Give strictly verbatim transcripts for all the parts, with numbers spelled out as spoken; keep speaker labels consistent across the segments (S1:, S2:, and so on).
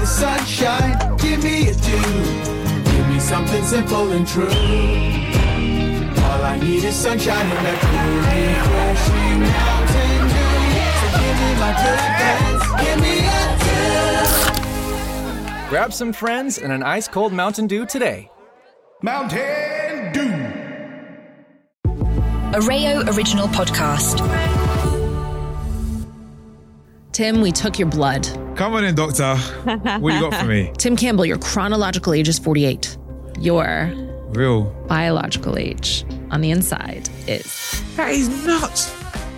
S1: sunshine, give me a dew. Give me something simple and true. All I need is sunshine and that cool, refreshing mountain dew. So give me my good friends, give me a dew.
S2: Grab some friends and an ice-cold Mountain Dew today.
S1: Mountain Dew.
S3: A Rayo Original Podcast.
S4: Tim, we took your blood.
S5: Come on in, doctor. What you got for me?
S4: Tim Campbell, your chronological age is forty-eight. Your
S5: Real.
S4: biological age on the inside is...
S5: That is nuts.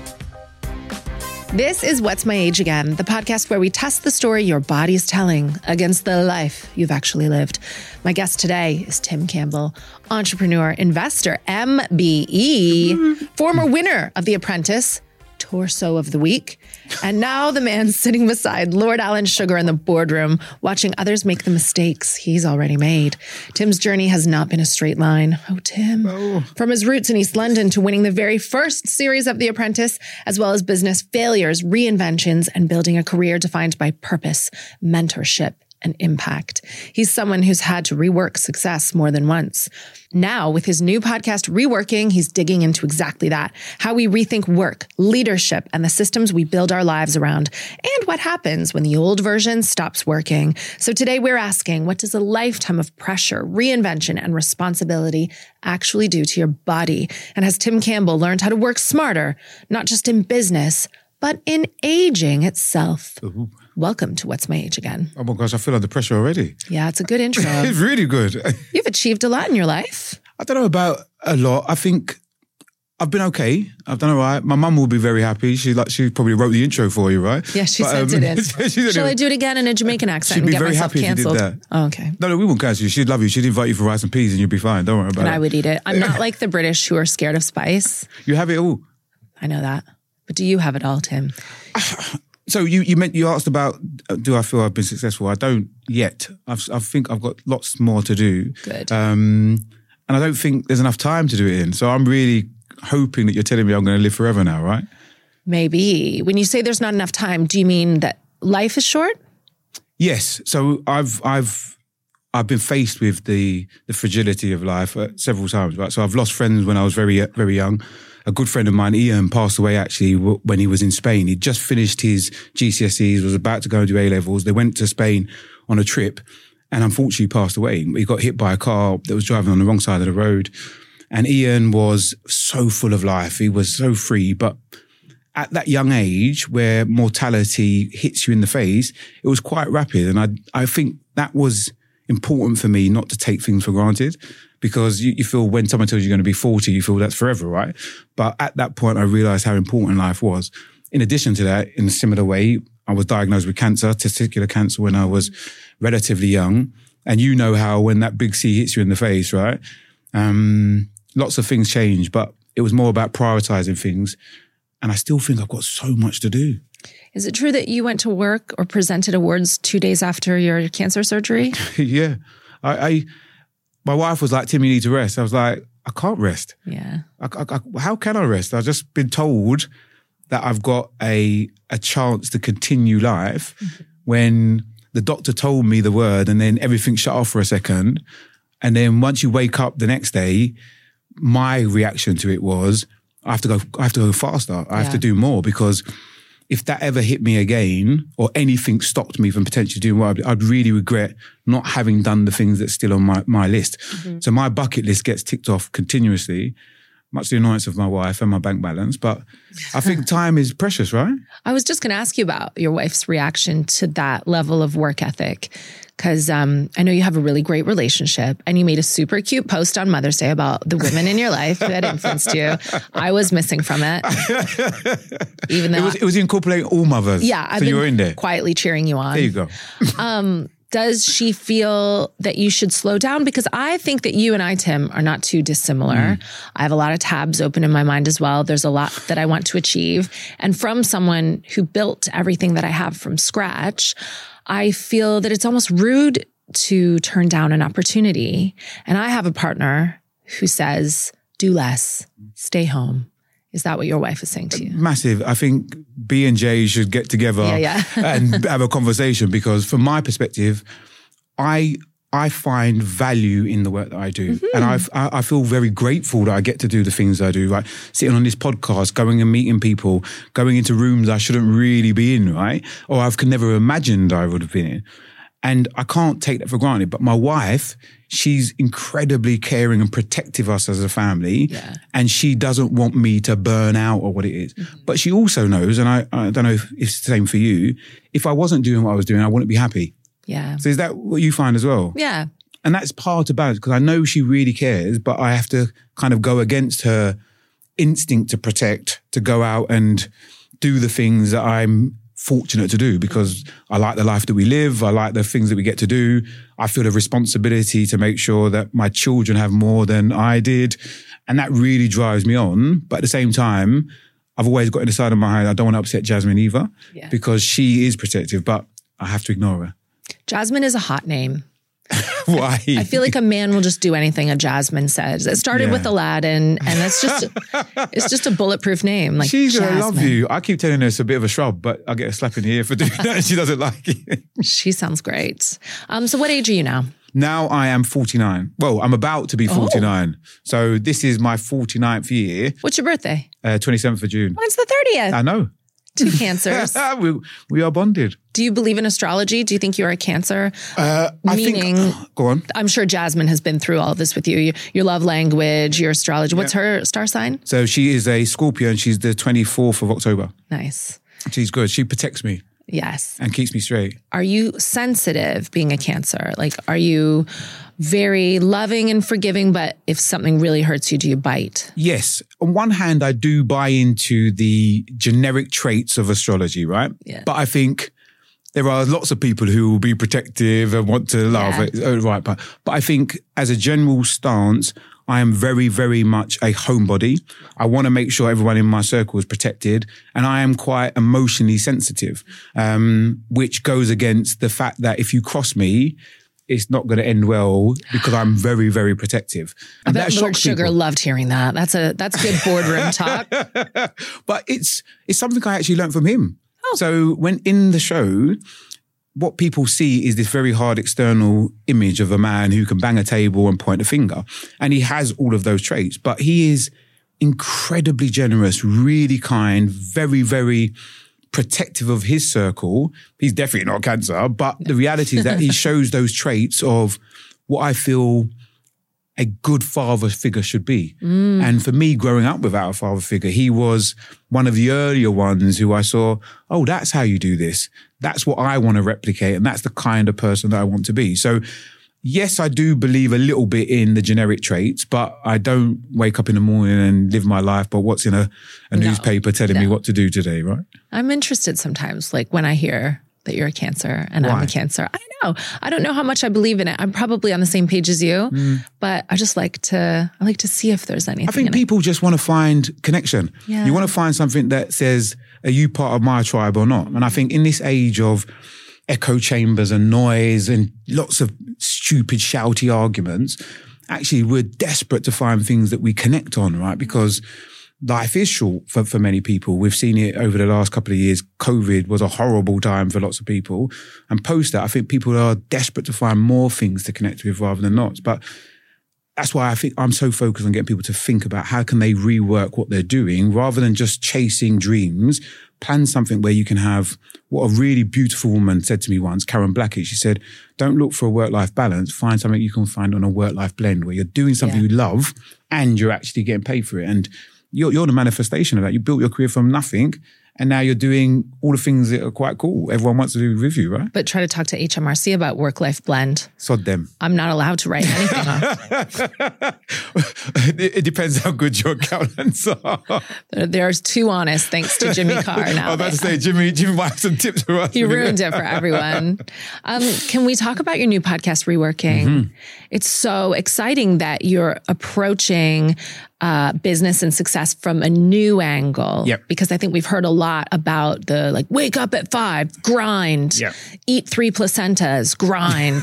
S4: This is What's My Age Again, the podcast where we test the story your body is telling against the life you've actually lived. My guest today is Tim Campbell, entrepreneur, investor, M B E, former winner of The Apprentice, Torso of the Week, and now the man sitting beside Lord Alan Sugar in the boardroom, watching others make the mistakes he's already made. Tim's journey has not been a straight line. Oh, Tim.
S5: Oh.
S4: From his roots in East London to winning the very first series of The Apprentice, as well as business failures, reinventions, and building a career defined by purpose, mentorship, and impact. He's someone who's had to rework success more than once. Now, with his new podcast, Reworking, he's digging into exactly that. How we rethink work, leadership, and the systems we build our lives around. And what happens when the old version stops working. So today we're asking, what does a lifetime of pressure, reinvention, and responsibility actually do to your body? And has Tim Campbell learned how to work smarter, not just in business, but in aging itself? Ooh. Welcome to What's My Age Again.
S5: Oh my gosh, I feel under pressure already.
S4: Yeah, it's a good intro.
S5: It's really good.
S4: You've achieved a lot in your life.
S5: I don't know about a lot. I think I've been okay. I've done all right. My mum will be very happy. She like she probably wrote the intro for you, right?
S4: Yeah, she
S5: but,
S4: sent
S5: um,
S4: it in. Shall I do it again in a Jamaican accent
S5: She'd
S4: and
S5: be
S4: get
S5: very
S4: myself
S5: happy
S4: cancelled?
S5: if you did that.
S4: Oh, okay.
S5: No, no, we won't cancel you. She'd love you. She'd invite you for rice and peas and you'd be fine. Don't worry about
S4: and
S5: it.
S4: And I would eat it. I'm not like the British who are scared of spice.
S5: You have it all.
S4: I know that. But do you have it all, Tim?
S5: So you you meant you asked about uh, do I feel I've been successful? I don't yet. I've, I think I've got lots more to do.
S4: Good.
S5: Um, and I don't think there's enough time to do it in. So I'm really hoping that you're telling me I'm going to live forever now, right?
S4: Maybe. When you say there's not enough time, do you mean that life is short?
S5: Yes. So I've I've I've been faced with the the fragility of life uh, several times, right? So I've lost friends when I was very very young. A good friend of mine, Ian, passed away actually when he was in Spain. He'd just finished his G C S Es, was about to go and do A-levels. They went to Spain on a trip and unfortunately passed away. He got hit by a car that was driving on the wrong side of the road. And Ian was so full of life. He was so free. But at that young age where mortality hits you in the face, it was quite rapid. And I, I think that was important for me not to take things for granted. Because you, you feel when someone tells you you're going to be forty, you feel that's forever, right? But at that point, I realized how important life was. In addition to that, in a similar way, I was diagnosed with cancer, testicular cancer, when I was relatively young. And you know how when that big C hits you in the face, right? Um, lots of things change, but it was more about prioritizing things. And I still think I've got so much to do.
S4: Is it true that you went to work or presented awards two days after your cancer surgery?
S5: Yeah. I... I My wife was like, Tim, you need to rest. I was like, I can't rest.
S4: Yeah.
S5: I, I, I, how can I rest? I've just been told that I've got a a chance to continue life mm-hmm. when the doctor told me the word and then everything shut off for a second. And then once you wake up the next day, my reaction to it was, I have to go, I have to go faster. I have
S4: yeah.
S5: to do more, because if that ever hit me again or anything stopped me from potentially doing what I'd, I'd really regret not having done the things that's still on my, my list. Mm-hmm. So my bucket list gets ticked off continuously, much to the annoyance of my wife and my bank balance. But I think time is precious, right?
S4: I was just going to ask you about your wife's reaction to that level of work ethic. Because um, I know you have a really great relationship and you made a super cute post on Mother's Day about the women in your life who had influenced you. I was missing from it. Even though
S5: it was, it was incorporating all mothers.
S4: Yeah. I've
S5: so
S4: been
S5: you were in there.
S4: Quietly cheering you on.
S5: There you go.
S4: um, does she feel that you should slow down? Because I think that you and I, Tim, are not too dissimilar. Mm. I have a lot of tabs open in my mind as well. There's a lot that I want to achieve. And from someone who built everything that I have from scratch, I feel that it's almost rude to turn down an opportunity. And I have a partner who says, do less, stay home, Is that what your wife is saying to you?
S5: Massive. I think B and J should get together
S4: Yeah, yeah.
S5: and have a conversation, because from my perspective, I I find value in the work that I do. Mm-hmm. And I've, I I feel very grateful that I get to do the things I do, right? Sitting on this podcast, going and meeting people, going into rooms I shouldn't really be in, right? Or I've could never imagined I would have been in. And I can't take that for granted. But my wife, she's incredibly caring and protective of us as a family.
S4: Yeah.
S5: And she doesn't want me to burn out or what it is. Mm-hmm. But she also knows, and I, I don't know if it's the same for you, if I wasn't doing what I was doing, I wouldn't be happy.
S4: Yeah.
S5: So is that what you find as well?
S4: Yeah.
S5: And that's part of balance, because I know she really cares, but I have to kind of go against her instinct to protect, to go out and do the things that I'm fortunate to do, because I like the life that we live. I like the things that we get to do. I feel a responsibility to make sure that my children have more than I did. And that really drives me on. But at the same time, I've always got in the side of my head, I don't want to upset Jasmine either,
S4: yeah.
S5: because she is protective, but I have to ignore her.
S4: Jasmine is a hot name.
S5: Why?
S4: I feel like a man will just do anything a Jasmine says. It started
S5: Yeah.
S4: with Aladdin, and it's just it's just a bulletproof name. Like
S5: She's going to love
S4: Jasmine.
S5: you. I keep telling her it's a bit of a shrub, but I get a slap in the ear for doing that and she doesn't like it.
S4: She sounds great. Um, so what age are you now?
S5: Now I am forty-nine. Well, I'm about to be forty-nine. Oh. So this is my forty-ninth year.
S4: What's your birthday?
S5: Uh, twenty-seventh of June.
S4: Mine's the thirtieth.
S5: I know.
S4: Two cancers.
S5: we, we are bonded.
S4: Do you believe in astrology? Do you think you're a Cancer?
S5: Uh, I
S4: Meaning,
S5: think, go on.
S4: I'm sure Jasmine has been through all of this with you. Your, your love language, your astrology. What's
S5: Yeah.
S4: her star sign?
S5: So she is a Scorpio and she's the twenty-fourth of October.
S4: Nice.
S5: She's good. She protects me
S4: Yes.
S5: and keeps me straight.
S4: Are you sensitive being a Cancer? Like, are you very loving and forgiving, but if something really hurts you, do you bite?
S5: Yes. On one hand, I do buy into the generic traits of astrology, right?
S4: Yeah.
S5: But I think there are lots of people who will be protective and want to love
S4: Yeah.
S5: it. Oh, right. But, but I think as a general stance, I am very, very much a homebody. I want to make sure everyone in my circle is protected. And I am quite emotionally sensitive, um, which goes against the fact that if you cross me, it's not going to end well, because I'm very, very protective. And
S4: I bet
S5: that
S4: Lord
S5: shocks
S4: Sugar
S5: people.
S4: loved hearing that. That's a that's good boardroom talk.
S5: But it's it's something I actually learned from him.
S4: Oh.
S5: So when in the show, what people see is this very hard external image of a man who can bang a table and point a finger. And he has all of those traits, but he is incredibly generous, really kind, very, very protective of his circle. He's definitely not Cancer, but the reality is that he shows those traits of what I feel a good father figure should be. Mm. And for me, growing up without a father figure, he was one of the earlier ones who I saw, oh, that's how you do this. That's what I want to replicate. And that's the kind of person that I want to be. So yes, I do believe a little bit in the generic traits, but I don't wake up in the morning and live my life by what's in a, a
S4: No,
S5: newspaper telling
S4: no.
S5: me what to do today, right?
S4: I'm interested sometimes, like when I hear that you're a Cancer and I'm
S5: Why?
S4: a Cancer. I don't know. I don't know how much I believe in it. I'm probably on the same page as you,
S5: Mm.
S4: but I just like to, I like to see if there's anything
S5: I think
S4: in
S5: people just want to find connection.
S4: Yeah.
S5: You want to find something that says, are you part of my tribe or not? And I think in this age of echo chambers and noise and lots of stupid, shouty arguments, actually we're desperate to find things that we connect on, right? Because life is short for, for many people. We've seen it over the last couple of years. COVID was a horrible time for lots of people. And post that, I think people are desperate to find more things to connect with rather than not. But that's why I think I'm so focused on getting people to think about how can they rework what they're doing rather than just chasing dreams. Plan something where you can have what a really beautiful woman said to me once, Karen Blackett. She said, don't look for a work-life balance. Find something you can find on a work-life blend where you're doing something
S4: Yeah.
S5: you love and you're actually getting paid for it. And you're, you're the manifestation of that. You built your career from nothing. And now you're doing all the things that are quite cool. Everyone wants to do with you, right?
S4: But try to talk to H M R C about work-life blend.
S5: Sod them.
S4: I'm not allowed to write anything off.
S5: it, it depends how good your accountants are.
S4: There- There's too honest, thanks to Jimmy Carr now.
S5: I was about to say, Jimmy, Jimmy might have some tips for us.
S4: He ruined it for everyone. Um, can we talk about your new podcast, Reworking?
S5: Mm-hmm.
S4: It's so exciting that you're approaching uh, business and success from a new angle.
S5: Yep.
S4: Because I think we've heard a lot about the like, wake up at five, grind,
S5: Yep.
S4: eat three placentas, grind.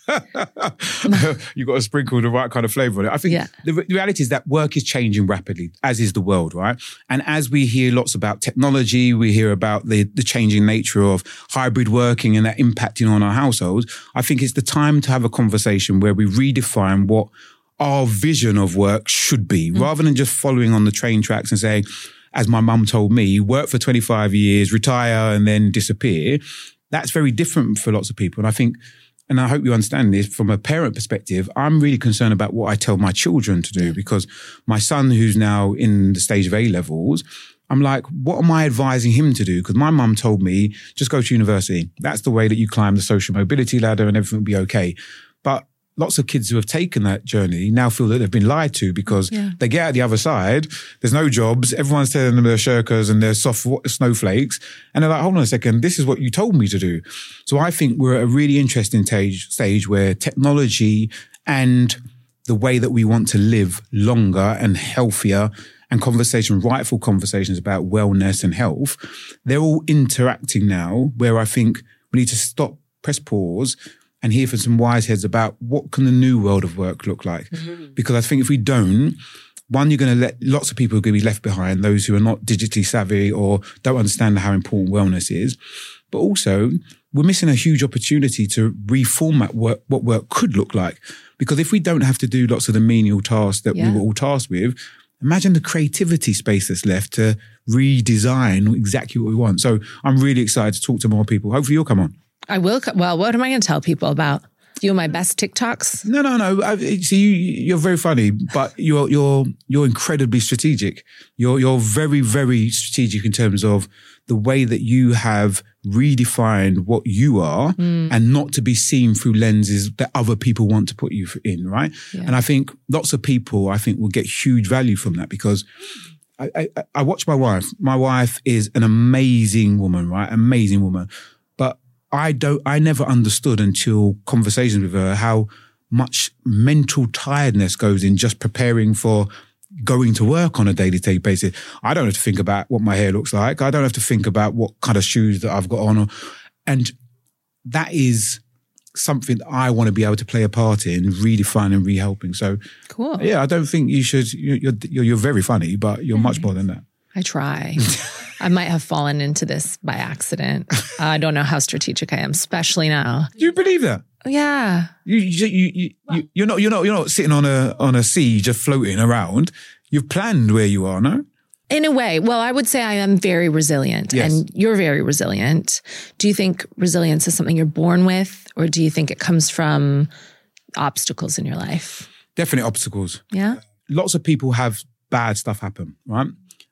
S5: You've got to sprinkle the right kind of flavour on it. I think
S4: Yeah.
S5: the, the reality is that work is changing rapidly, as is the world, right? And as we hear lots about technology, we hear about the, the changing nature of hybrid working and that impacting on our households, I think it's the time to have a conversation where we redefine what our vision of work should be, mm. rather than just following on the train tracks and saying, as my mum told me, work for twenty-five years, retire and then disappear. That's very different for lots of people. And I think, and I hope you understand this, from a parent perspective, I'm really concerned about what I tell my children to do, because my son, who's now in the stage of A levels, I'm like, what am I advising him to do? Because my mum told me, just go to university. That's the way that you climb the social mobility ladder and everything will be okay. But lots of kids who have taken that journey now feel that they've been lied to, because yeah. they get out the other side, there's no jobs, everyone's telling them they're shirkers and they're soft snowflakes, and they're like, hold on a second, this is what you told me to do. So I think we're at a really interesting stage, stage where technology and the way that we want to live longer and healthier, and conversation, rightful conversations about wellness and health, they're all interacting now, where I think we need to stop, press pause, and hear from some wise heads about what can the new world of work look like. Mm-hmm. Because I think if we don't, one, you're going to let lots of people are going to be left behind, those who are not digitally savvy or don't understand how important wellness is. But also, we're missing a huge opportunity to reformat work, what work could look like. Because if we don't have to do lots of the menial tasks that yeah. we were all tasked with, imagine the creativity space that's left to redesign exactly what we want. So I'm really excited to talk to more people. Hopefully you'll come on.
S4: I will. Well, what am I going to tell people about? You and my best TikToks?
S5: No, no, no. I, see, you, you're very funny, but you're you're you're incredibly strategic. You're you're very very strategic in terms of the way that you have redefined what you are, mm. and not to be seen through lenses that other people want to put you in, right? Yeah. And I think lots of people, I think, will get huge value from that, because I, I, I watch my wife. My wife is an amazing woman, right? Amazing woman, but I don't, I never understood until conversations with her how much mental tiredness goes in just preparing for going to work on a day-to-day basis. I don't have to think about what my hair looks like. I don't have to think about what kind of shoes that I've got on. And that is something that I want to be able to play a part in, redefining and rehelping. So, cool. Yeah, I don't think you should, you're, you're, you're very funny, but you're much more than that.
S4: I try. I might have fallen into this by accident. I don't know how strategic I am, especially now.
S5: Do you believe that?
S4: Yeah.
S5: You you you, you you're not you're not you're not sitting on a on a sea just floating around. You've planned where you are, no?
S4: In a way. Well, I would say I am very resilient, yes. And you're very resilient. Do you think resilience is something you're born with, or do you think it comes from obstacles in your life?
S5: Definitely obstacles.
S4: Yeah.
S5: Lots of people have bad stuff happen, right?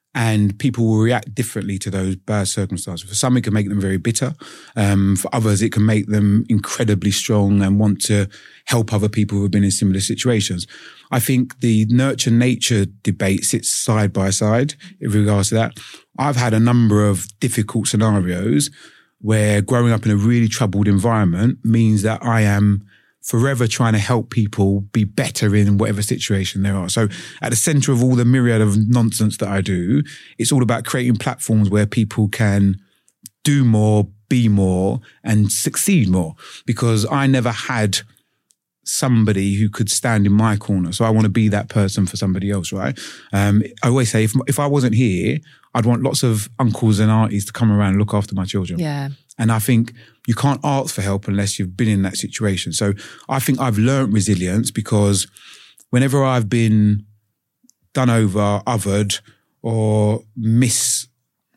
S5: And people will react differently to those bad circumstances. For some, it can make them very bitter. Um, for others, it can make them incredibly strong and want to help other people who have been in similar situations. I think the nurture-nature debate sits side by side in regards to that. I've had a number of difficult scenarios where growing up in a really troubled environment means that I am forever trying to help people be better in whatever situation they are. So at the center of all the myriad of nonsense that I do, it's all about creating platforms where people can do more, be more, and succeed more. Because I never had somebody who could stand in my corner. So I want to be that person for somebody else, right? Um, I always say, if, if I wasn't here, I'd want lots of uncles and aunties to come around and look after my children.
S4: Yeah.
S5: And I think you can't ask for help unless you've been in that situation. So I think I've learned resilience because whenever I've been done over, othered, or mis,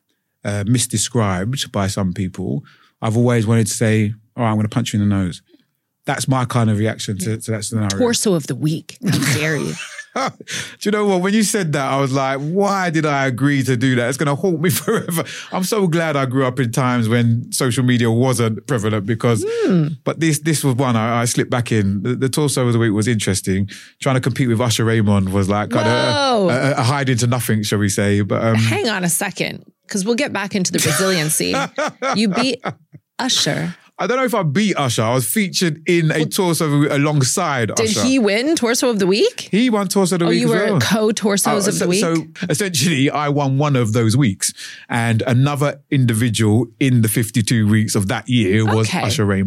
S5: uh, misdescribed by some people, I've always wanted to say, all right, I'm going to punch you in the nose. That's my kind of reaction to, to that scenario.
S4: Torso of the week. How dare you?
S5: Do you know what? When you said that, I was like, why did I agree to do that? It's going to haunt me forever. I'm so glad I grew up in times when social media wasn't prevalent because, mm. but this this was one I, I slipped back in. The, the torso of the week was interesting. Trying to compete with Usher Raymond was like kind of a, a, a hide into nothing, shall we say. But um,
S4: hang on a second, because we'll get back into the resiliency. You beat Usher.
S5: I don't know if I beat Usher. I was featured in a torso of the week alongside
S4: Did
S5: Usher.
S4: Did he win Torso of the Week?
S5: He won Torso of the
S4: oh,
S5: Week as well.
S4: Oh, you were co-torsos
S5: uh,
S4: of
S5: so,
S4: the week?
S5: So essentially, I won one of those weeks. And another individual in the fifty-two weeks of that year was
S4: okay.
S5: Usher Raymond.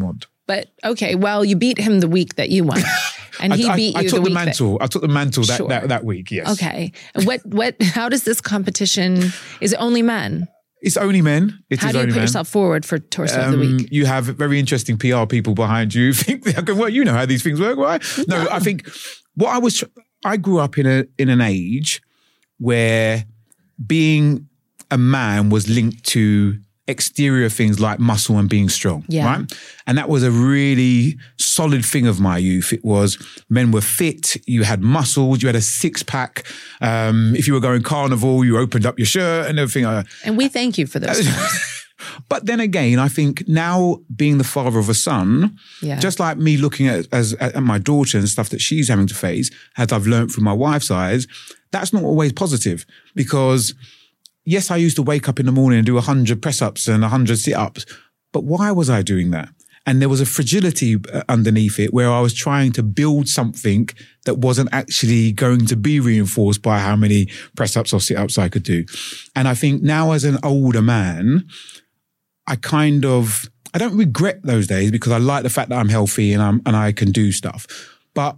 S4: But okay, well, you beat him the week that you won. And he
S5: I,
S4: beat
S5: I,
S4: you
S5: I took
S4: the
S5: the,
S4: week
S5: mantle.
S4: that...
S5: I took the mantle that,
S4: Sure.
S5: that, that week, yes.
S4: Okay. What, what, how does this competition, is it only men?
S5: It's only men. It
S4: How
S5: is
S4: do you
S5: only
S4: put
S5: men.
S4: yourself forward for Torso of the
S5: Um,
S4: Week?
S5: You have very interesting P R people behind you. Think they're going, well, you know how these things work, right? No, I think what I was, I grew up in a in an age where being a man was linked to exterior things like muscle and being strong,
S4: Yeah.
S5: right? And that was a really solid thing of my youth. It was men were fit, you had muscles, you had a six pack. Um, if you were going carnival, you opened up your shirt and everything. Uh,
S4: And we thank you for those times.
S5: But then again, I think now being the father of a son,
S4: Yeah.
S5: just like me looking at as at my daughter and stuff that she's having to face, as I've learned from my wife's eyes, that's not always positive because yes, I used to wake up in the morning and do one hundred press-ups and one hundred sit-ups, but why was I doing that? And there was a fragility underneath it where I was trying to build something that wasn't actually going to be reinforced by how many press-ups or sit-ups I could do. And I think now as an older man, I kind of, I don't regret those days because I like the fact that I'm healthy and I'm, and I can do stuff. But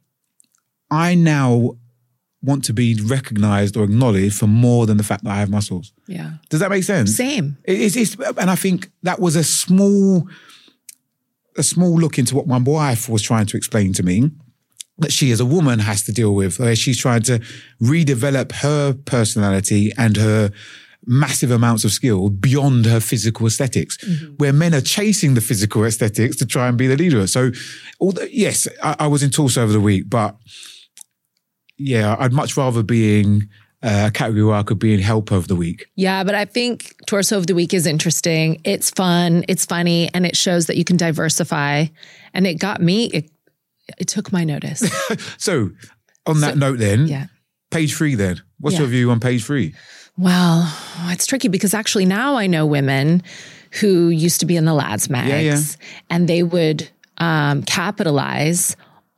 S5: I now want to be recognized or acknowledged for more than the fact that I have muscles.
S4: Yeah.
S5: Does that make sense?
S4: Same.
S5: It- It's, it's, and I think that was a small, a small look into what my wife was trying to explain to me that she as a woman has to deal with, where she's trying to redevelop her personality and her massive amounts of skill beyond her physical aesthetics, mm-hmm. where men are chasing the physical aesthetics to try and be the leader. So, although, yes, I, I was in Torso over the week, but yeah, I'd much rather be in a category where I could be in Help of the Week.
S4: Yeah, but I think Torso of the Week is interesting. It's fun, it's funny, and it shows that you can diversify. And it got me, it, it took my notice.
S5: So, on that
S4: So-
S5: note then,
S4: Yeah.
S5: page three then. What's
S4: Yeah.
S5: your view on page three?
S4: Well, it's tricky because actually now I know women who used to be in the lads mags
S5: Yeah, yeah.
S4: and they would um, capitalize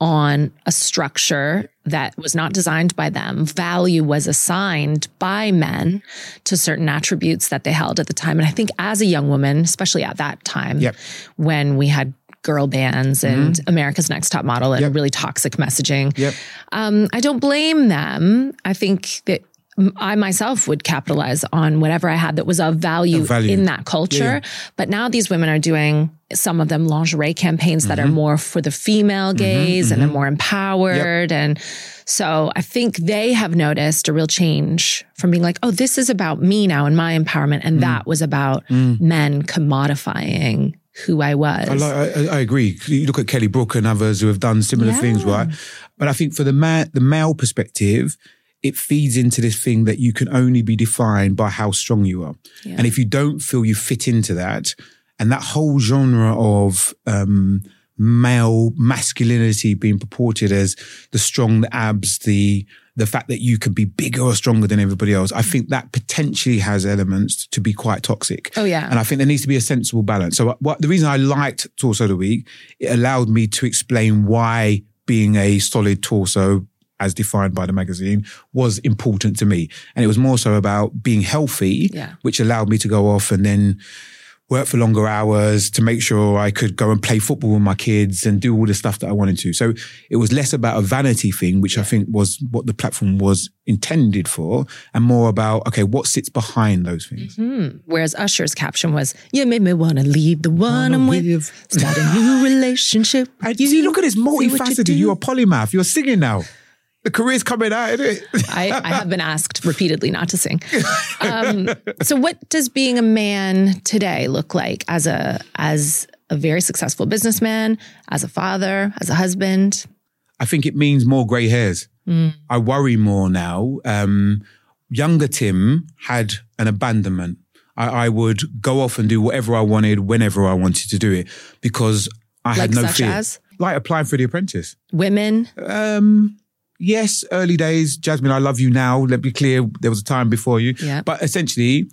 S4: on a structure that was not designed by them. Value was assigned by men to certain attributes that they held at the time. And I think as a young woman, especially at that time,
S5: Yep.
S4: when we had girl bands and America's Next Top Model and
S5: Yep.
S4: really toxic messaging,
S5: Yep.
S4: um, I don't blame them. I think that I myself would capitalize on whatever I had that was of value,
S5: Of value.
S4: in that culture.
S5: Yeah, yeah.
S4: But now these women are doing some of them lingerie campaigns that are
S5: Mm-hmm.
S4: more for the female gaze and they're more empowered. And so I think they have noticed a real change from being like, oh, this is about me now and my empowerment. And
S5: Mm.
S4: that was about men commodifying who I was.
S5: I, like, I, I agree. You look at Kelly Brook and others who have done similar
S4: Yeah.
S5: things, right? But I think for the man, the male perspective, it feeds into this thing that you can only be defined by how strong you are.
S4: Yeah.
S5: And if you don't feel you fit into that, and that whole genre of um, male masculinity being purported as the strong, the abs, the the fact that you can be bigger or stronger than everybody else, I think that potentially has elements to be quite toxic.
S4: Oh, yeah.
S5: And I think there needs to be a sensible balance. So what, the reason I liked Torso of the Week, it allowed me to explain why being a solid torso, as defined by the magazine, was important to me. And it was more so about being healthy,
S4: Yeah.
S5: which allowed me to go off and then work for longer hours to make sure I could go and play football with my kids and do all the stuff that I wanted to. So it was less about a vanity thing, which I think was what the platform was intended for, and more about, okay, what sits behind those things.
S4: Whereas Usher's caption was, you made me want to leave the one I'm with, start a new relationship. with
S5: And you see, look at this
S4: see what you
S5: multifaceted.
S4: do.
S5: You're a polymath. You're singing now. The career's coming out, isn't it?
S4: I, I have been asked repeatedly not to sing. Um, so what does being a man today look like as a as a very successful businessman, as a father, as a husband?
S5: I think it means more grey hairs. I worry more now. Um, younger Tim had an abandonment. I, I would go off and do whatever I wanted, whenever I wanted to do it, because I had
S4: Like
S5: no
S4: such
S5: fear.
S4: as?
S5: Like applying for The Apprentice.
S4: Women?
S5: Um, yes, early days. Jasmine, I love you now. Let me be clear, there was a time before you.
S4: Yeah.
S5: But essentially,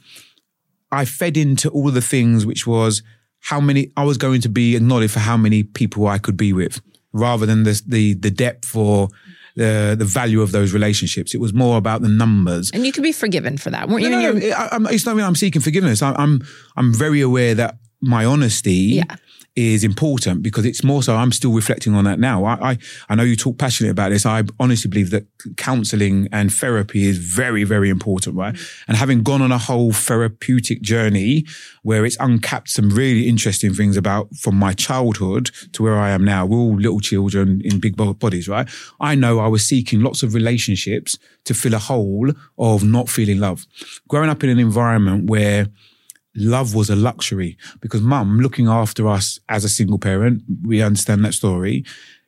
S5: I fed into all of the things, which was how many, I was going to be acknowledged for how many people I could be with, rather than the the, the depth or the the value of those relationships. It was more about the numbers.
S4: And you could be forgiven for that. Weren't
S5: No,
S4: you in
S5: no,
S4: your...
S5: no, I, I'm, it's not that I'm seeking forgiveness. I, I'm I'm very aware that my honesty
S4: Yeah.
S5: is important because it's more so I'm still reflecting on that now. I, I, I know you talk passionately about this. I honestly believe that counselling and therapy is very, very important, right? Mm-hmm. And having gone on a whole therapeutic journey where it's uncapped some really interesting things about from my childhood to where I am now. We're all little children in big bodies, right? I know I was seeking lots of relationships to fill a hole of not feeling love. Growing up in an environment where love was a luxury because mum, looking after us as a single parent, we understand that story.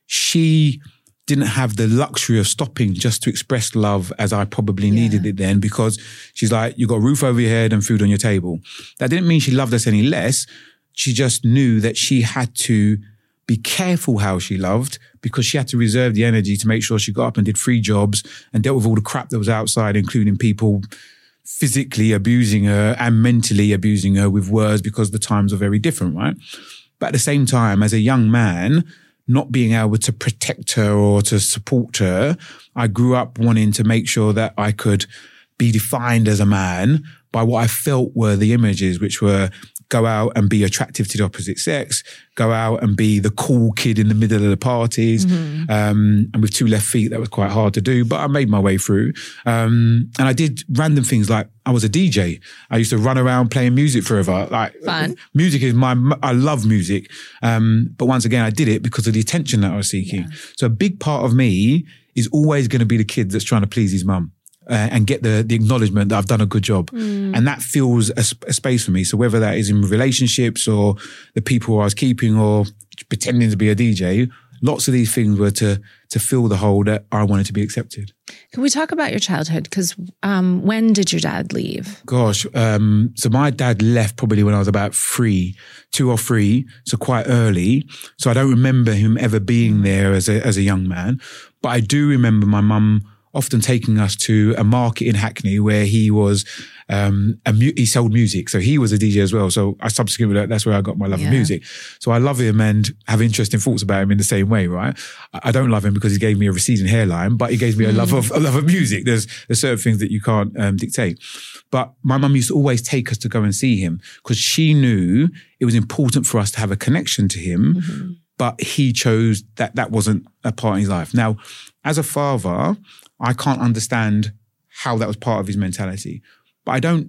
S5: She didn't have the luxury of stopping just to express love as I probably yeah. needed it then because she's like, you got a roof over your head and food on your table. That didn't mean she loved us any less. She just knew that she had to be careful how she loved because she had to reserve the energy to make sure she got up and did three jobs and dealt with all the crap that was outside, including people physically abusing her and mentally abusing her with words because the times are very different, right? But at the same time, as a young man, not being able to protect her or to support her, I grew up wanting to make sure that I could be defined as a man by what I felt were the images, which were go out and be attractive to the opposite sex, go out and be the cool kid in the middle of the parties. Mm-hmm. Um, and with two left feet, that was quite hard to do, but I made my way through. Um, and I did random things like I was a D J. I used to run around playing music forever. Like
S4: Fun.
S5: Music is my, I love music. Um, but once again, I did it because of the attention that I was seeking. Yeah. So a big part of me is always going to be the kid that's trying to please his mum. Uh, and get the the acknowledgement that I've done a good job. Mm. And that fills a, a space for me. So whether that is in relationships or the people I was keeping or pretending to be a D J, lots of these things were to to fill the hole that I wanted to be accepted.
S4: Can we talk about your childhood? Because um, when did your dad leave?
S5: Gosh, um, so my dad left probably when I was about three, two or three, so quite early. So I don't remember him ever being there as a as a young man. But I do remember my mum often taking us to a market in Hackney where he was, um, a mu- he sold music. So he was a D J as well. So I subsequently, that's where I got my love yeah. of music. So I love him and have interesting thoughts about him in the same way, right? I don't love him because he gave me a receding hairline, but he gave me a love of, a love of music. There's, there's certain things that you can't um, dictate. But my mum used to always take us to go and see him because she knew it was important for us to have a connection to him. Mm-hmm. But he chose that that wasn't a part of his life. Now, as a father, I can't understand how that was part of his mentality. But I don't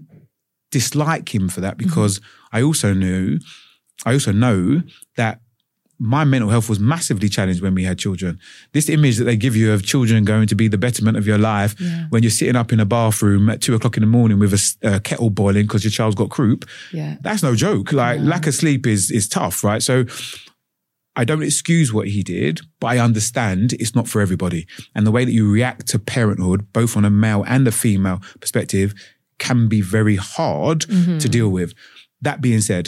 S5: dislike him for that because mm-hmm. I also knew, I also know that my mental health was massively challenged when we had children. This image that they give you of children going to be the betterment of your life yeah. when you're sitting up in a bathroom at two o'clock in the morning with a, a kettle boiling because your child's got croup, yeah. that's no joke. Like yeah. lack of sleep is is tough, right? So I don't excuse what he did, but I understand it's not for everybody. And the way that you react to parenthood, both on a male and a female perspective, can be very hard mm-hmm. to deal with. That being said,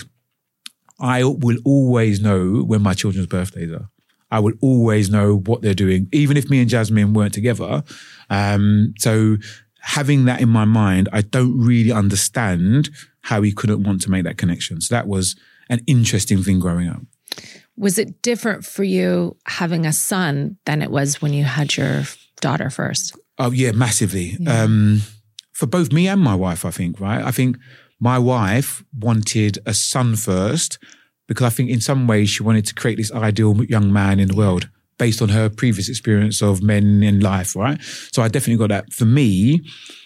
S5: I will always know when my children's birthdays are. I will always know what they're doing, even if me and Jasmine weren't together. Um, so having that in my mind, I don't really understand how he couldn't want to make that connection. So that was an interesting thing growing up.
S4: Was it different for you having a son than it was when you had your daughter first?
S5: Oh, yeah, massively. Yeah. Um, for both me and my wife, I think, right? I think my wife wanted a son first because I think in some ways she wanted to create this ideal young man in the world based on her previous experience of men in life, right? So I definitely got that. For me,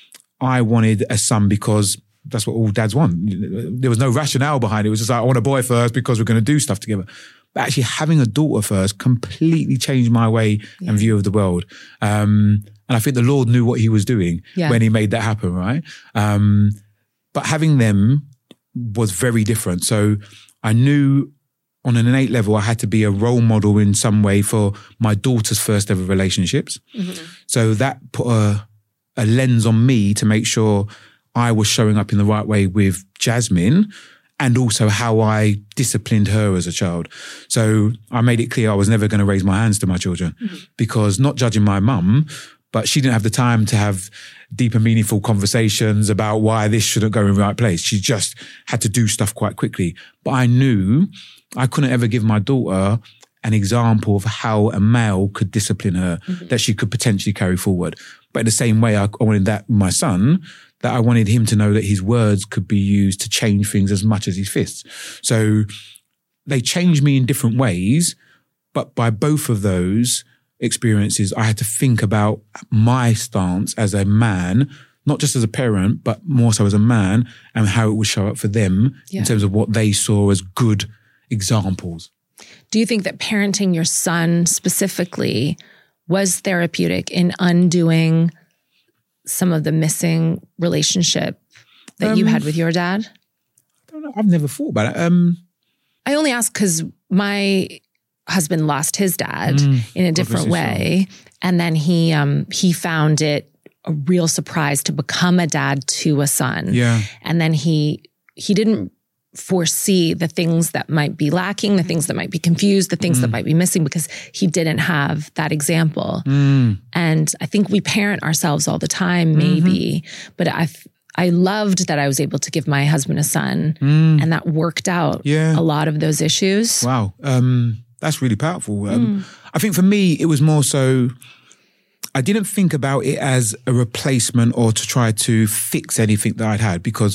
S5: I wanted a son because that's what all dads want. There was no rationale behind it. It was just like, I want a boy first because we're going to do stuff together. But actually having a daughter first completely changed my way yeah. and view of the world. Um, and I think the Lord knew what he was doing yeah. when he made that happen, right? Um, but having them was very different. So I knew on an innate level I had to be a role model in some way for my daughter's first ever relationships. Mm-hmm. So that put a, a lens on me to make sure I was showing up in the right way with Jasmine, and also how I disciplined her as a child. So I made it clear I was never going to raise my hands to my children mm-hmm. because not judging my mum, but she didn't have the time to have deep and meaningful conversations about why this shouldn't go in the right place. She just had to do stuff quite quickly. But I knew I couldn't ever give my daughter an example of how a male could discipline her mm-hmm. that she could potentially carry forward. But in the same way, I wanted that with my son, that I wanted him to know that his words could be used to change things as much as his fists. So they changed me in different ways, but by both of those experiences, I had to think about my stance as a man, not just as a parent, but more so as a man, and how it would show up for them yeah. in terms of what they saw as good examples.
S4: Do you think that parenting your son specifically was therapeutic in undoing some of the missing relationship that um, you had with your dad?
S5: I don't know. I've never thought about it. Um,
S4: I only ask because my husband lost his dad mm, in a different way. So. And then he um, he found it a real surprise to become a dad to a son.
S5: Yeah.
S4: And then he he didn't foresee the things that might be lacking, the things that might be confused, the things mm. that might be missing because he didn't have that example.
S5: Mm.
S4: And I think we parent ourselves all the time, maybe, mm-hmm. but I I loved that I was able to give my husband a son mm. and that worked out
S5: yeah.
S4: a lot of those issues.
S5: Wow. Um, that's really powerful. Um, mm. I think for me, it was more so, I didn't think about it as a replacement or to try to fix anything that I'd had, because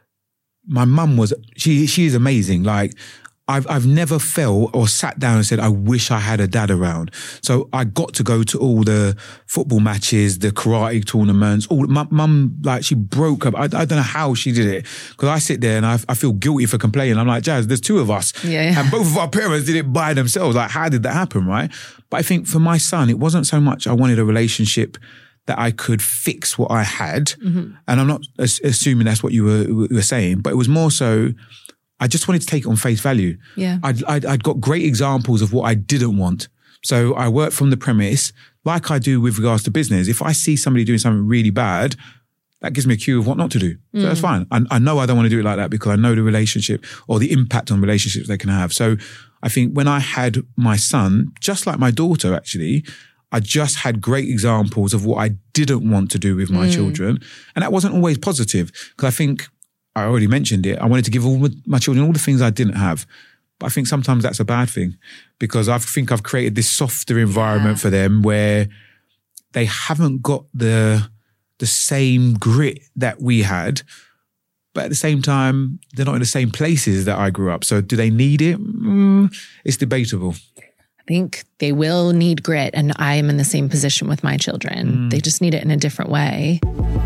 S5: my mum was, she she is amazing. Like, I've I've never felt or sat down and said, I wish I had a dad around. So I got to go to all the football matches, the karate tournaments. All my mum, like, she broke up. I, I don't know how she did it, because I sit there and I, I feel guilty for complaining. I'm like, Jazz, there's two of us.
S4: Yeah, yeah.
S5: And both of our parents did it by themselves. Like, how did that happen, right? But I think for my son, it wasn't so much I wanted a relationship that I could fix what I had. Mm-hmm. And I'm not as, assuming that's what you were, were saying, but it was more so, I just wanted to take it on face value.
S4: Yeah.
S5: I'd, I'd, I'd got great examples of what I didn't want. So I work from the premise, like I do with regards to business. If I see somebody doing something really bad, that gives me a cue of what not to do. So mm. that's fine. I, I know I don't want to do it like that, because I know the relationship or the impact on relationships they can have. So I think when I had my son, just like my daughter actually, I just had great examples of what I didn't want to do with my mm. children. And that wasn't always positive, because I think, I already mentioned it, I wanted to give all my children all the things I didn't have. But I think sometimes that's a bad thing, because I think I've created this softer environment yeah. for them where they haven't got the the same grit that we had, but at the same time, they're not in the same places that I grew up. So do they need it? Mm, it's debatable.
S4: I think they will need grit, and I am in the same position with my children. Mm. They just need it in a different way.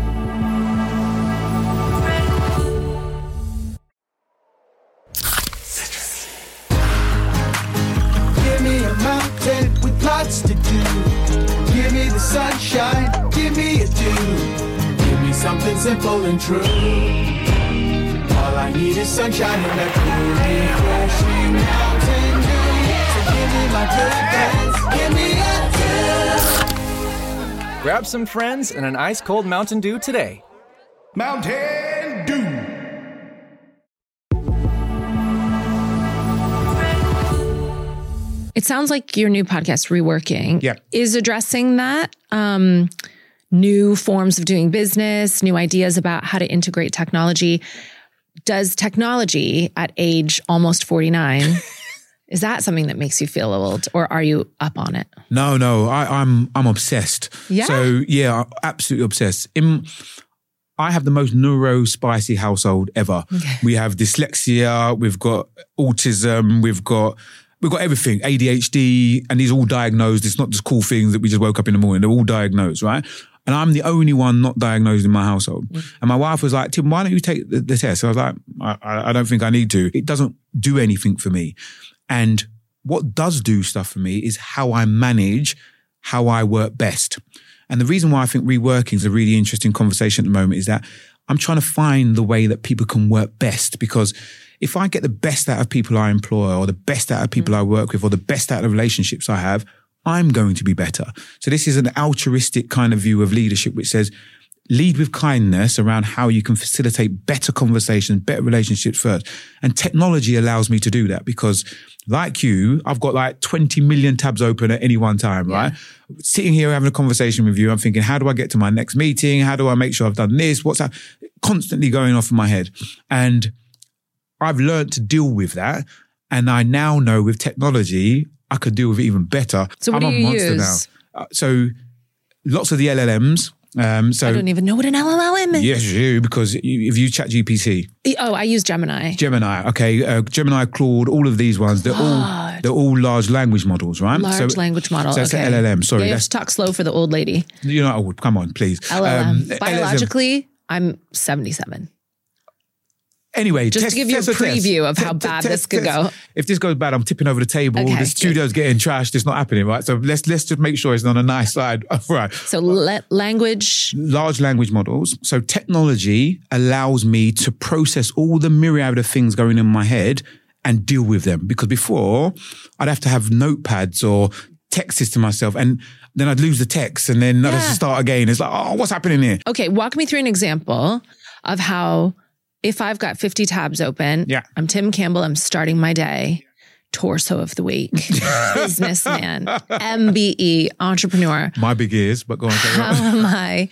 S1: Lots to do. Give me the sunshine, give me a dew. Give me something simple and true. All I need is sunshine and that cool, refreshing mountain dew. So give me my good friends, give me a dew.
S2: Grab some friends and an ice cold Mountain Dew today.
S1: Mountain Dew.
S4: It sounds like your new podcast, Reworking,
S5: yeah.
S4: is addressing that. Um, new forms of doing business, new ideas about how to integrate technology. Does technology at age almost forty-nine, is that something that makes you feel old, or are you up on it?
S5: No, no, I, I'm I'm obsessed.
S4: Yeah.
S5: So yeah, absolutely obsessed. In, I have the most neuro-spicy household ever. Okay. We have dyslexia, we've got autism, we've got We've got everything, A D H D, and these are all diagnosed. It's not just cool things that we just woke up in the morning. They're all diagnosed, right? And I'm the only one not diagnosed in my household. Mm. And my wife was like, Tim, why don't you take the, the test? So I was like, I, I don't think I need to. It doesn't do anything for me. And what does do stuff for me is how I manage, how I work best. And the reason why I think reworking is a really interesting conversation at the moment is that I'm trying to find the way that people can work best, because if I get the best out of people I employ, or the best out of people mm. I work with, or the best out of relationships I have, I'm going to be better. So this is an altruistic kind of view of leadership, which says lead with kindness around how you can facilitate better conversations, better relationships first. And technology allows me to do that, because like you, I've got like twenty million tabs open at any one time, yeah. right? Sitting here having a conversation with you, I'm thinking, how do I get to my next meeting? How do I make sure I've done this? What's that? Constantly going off in my head. And I've learned to deal with that. And I now know with technology, I could deal with it even better.
S4: So what
S5: I'm
S4: do you
S5: a monster
S4: use?
S5: now. Uh, so lots of the L L Ms, Um, so
S4: I don't even know what an L L M is.
S5: Yes, you, because you, if you chat G P T.
S4: Oh, I use Gemini.
S5: Gemini, okay. Uh, Gemini, Claude, all of these ones, they're all they're all large language models, right?
S4: Large
S5: so,
S4: language model.
S5: So that's
S4: okay.
S5: an L L M. Sorry.
S4: Yeah, you have
S5: that's,
S4: to talk slow for the old lady.
S5: You know, oh, come on, please.
S4: L L M.
S5: Um,
S4: Biologically, I'm seventy-seven.
S5: Anyway,
S4: just
S5: test,
S4: to give you a preview of how bad this could go.
S5: If this goes bad, I'm tipping over the table.
S4: Okay,
S5: the studio's getting trashed. It's not happening, right? So let's let's just make sure it's on a nice side. Right.
S4: So let language.
S5: Large language models. So technology allows me to process all the myriad of things going in my head and deal with them. Because before, I'd have to have notepads or text this to myself, and then I'd lose the text, and then I'd have to start again. It's like, oh, what's happening here?
S4: Okay, walk me through an example of how, if I've got fifty tabs open,
S5: yeah.
S4: I'm Tim Campbell, I'm starting my day, torso of the week, businessman, M B E, entrepreneur.
S5: My big ears, but go on.
S4: How am I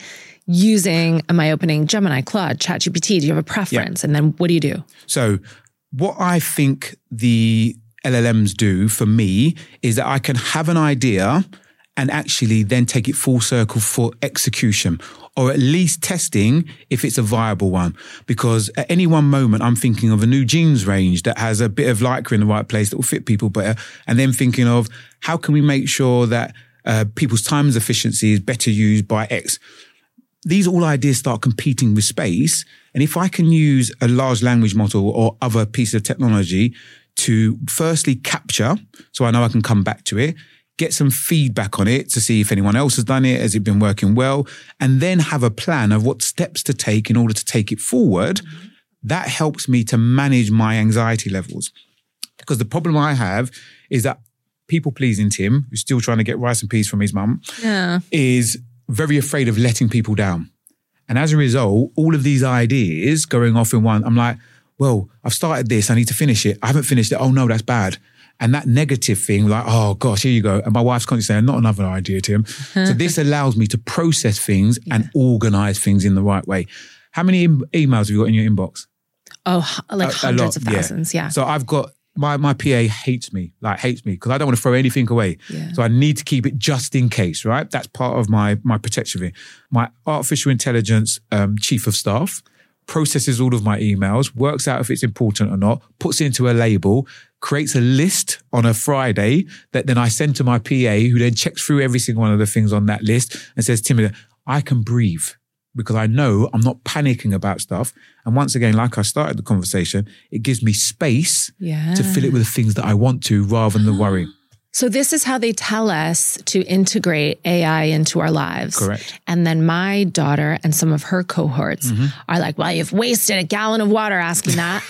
S4: using, am I opening Gemini, Claude, ChatGPT? Do you have a preference? Yeah. And then what do you do?
S5: So what I think the L L Ms do for me is that I can have an idea and actually then take it full circle for execution, or at least testing if it's a viable one. Because at any one moment, I'm thinking of a new jeans range that has a bit of lycra in the right place that will fit people better. And then thinking of how can we make sure that uh, people's times efficiency is better used by X. These all ideas start competing with space. And if I can use a large language model or other piece of technology to firstly capture, so I know I can come back to it, get some feedback on it to see if anyone else has done it, has it been working well, and then have a plan of what steps to take in order to take it forward, mm-hmm. that helps me to manage my anxiety levels. Because the problem I have is that people-pleasing Tim, who's still trying to get rice and peas from his mum,
S4: yeah.
S5: is very afraid of letting people down. And as a result, all of these ideas going off in one, I'm like, well, I've started this, I need to finish it. I haven't finished it. Oh no, that's bad. And that negative thing, like, oh gosh, here you go. And my wife's constantly saying, not another idea, Tim. So this allows me to process things yeah. and organize things in the right way. How many em- emails have you got in your inbox?
S4: Oh, like a, hundreds a of thousands, yeah. yeah.
S5: So I've got, my, my P A hates me, like hates me, because I don't want to throw anything away.
S4: Yeah.
S5: So I need to keep it just in case, right? That's part of my, my protection thing. My artificial intelligence um, chief of staff processes all of my emails, works out if it's important or not, puts it into a label, creates a list on a Friday that then I send to my P A, who then checks through every single one of the things on that list and says, Tim, I can breathe because I know I'm not panicking about stuff. And once again, like I started the conversation, it gives me space
S4: yeah.
S5: to fill it with the things that I want to rather than the worry.
S4: So this is how they tell us to integrate A I into our lives.
S5: Correct.
S4: And then my daughter and some of her cohorts mm-hmm. are like, well, you've wasted a gallon of water asking that.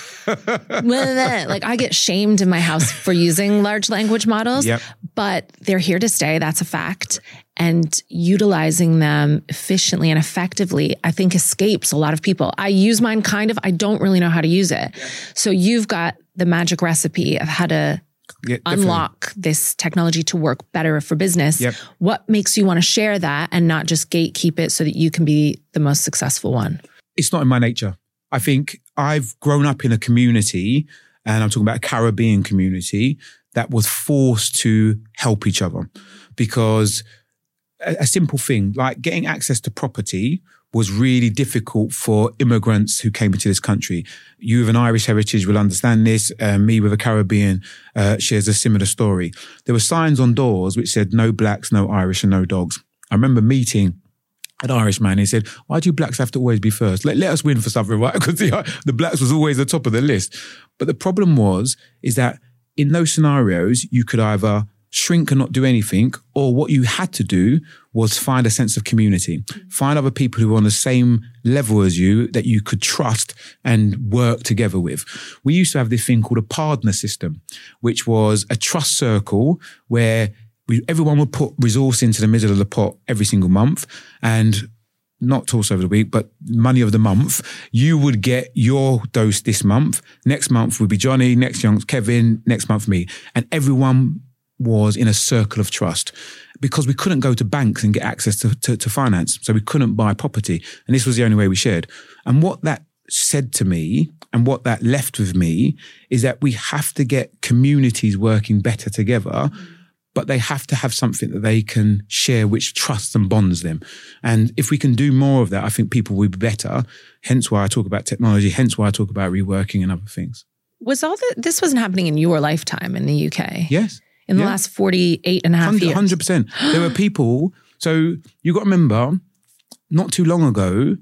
S4: Like I get shamed in my house for using large language models,
S5: yep.
S4: but they're here to stay. That's a fact. And utilizing them efficiently and effectively, I think escapes a lot of people. I use mine kind of, I don't really know how to use it. Yeah. So you've got the magic recipe of how to Yeah, unlock this technology to work better for business.
S5: Yep.
S4: What makes you want to share that and not just gatekeep it so that you can be the most successful one?
S5: It's not in my nature. I think I've grown up in a community, and I'm talking about a Caribbean community, that was forced to help each other. Because a, a simple thing, like getting access to property was really difficult for immigrants who came into this country. You with an Irish heritage will understand this. Uh, me with a Caribbean uh, shares a similar story. There were signs on doors which said no blacks, no Irish, and no dogs. I remember meeting an Irish man. He said, why do blacks have to always be first? Let, let us win for something, right? Because the, the blacks was always the top of the list. But the problem was, is that in those scenarios, you could either shrink and not do anything, or what you had to do was find a sense of community. Find other people who were on the same level as you that you could trust and work together with. We used to have this thing called a partner system, which was a trust circle where we, everyone would put resource into the middle of the pot every single month, and not torso over the week, but money of the month. You would get your dose this month. Next month would be Johnny, next month Kevin, next month me. And everyone was in a circle of trust, because we couldn't go to banks and get access to, to, to finance. So we couldn't buy property. And this was the only way we shared. And what that said to me and what that left with me is that we have to get communities working better together, but they have to have something that they can share which trusts and bonds them. And if we can do more of that, I think people will be better. Hence why I talk about technology, hence why I talk about reworking and other things.
S4: Was all that, this wasn't happening in your lifetime in the U K?
S5: Yes.
S4: In the
S5: yeah.
S4: last forty-eight and a half years?
S5: one hundred percent. There were people, so you got to remember, not too long ago,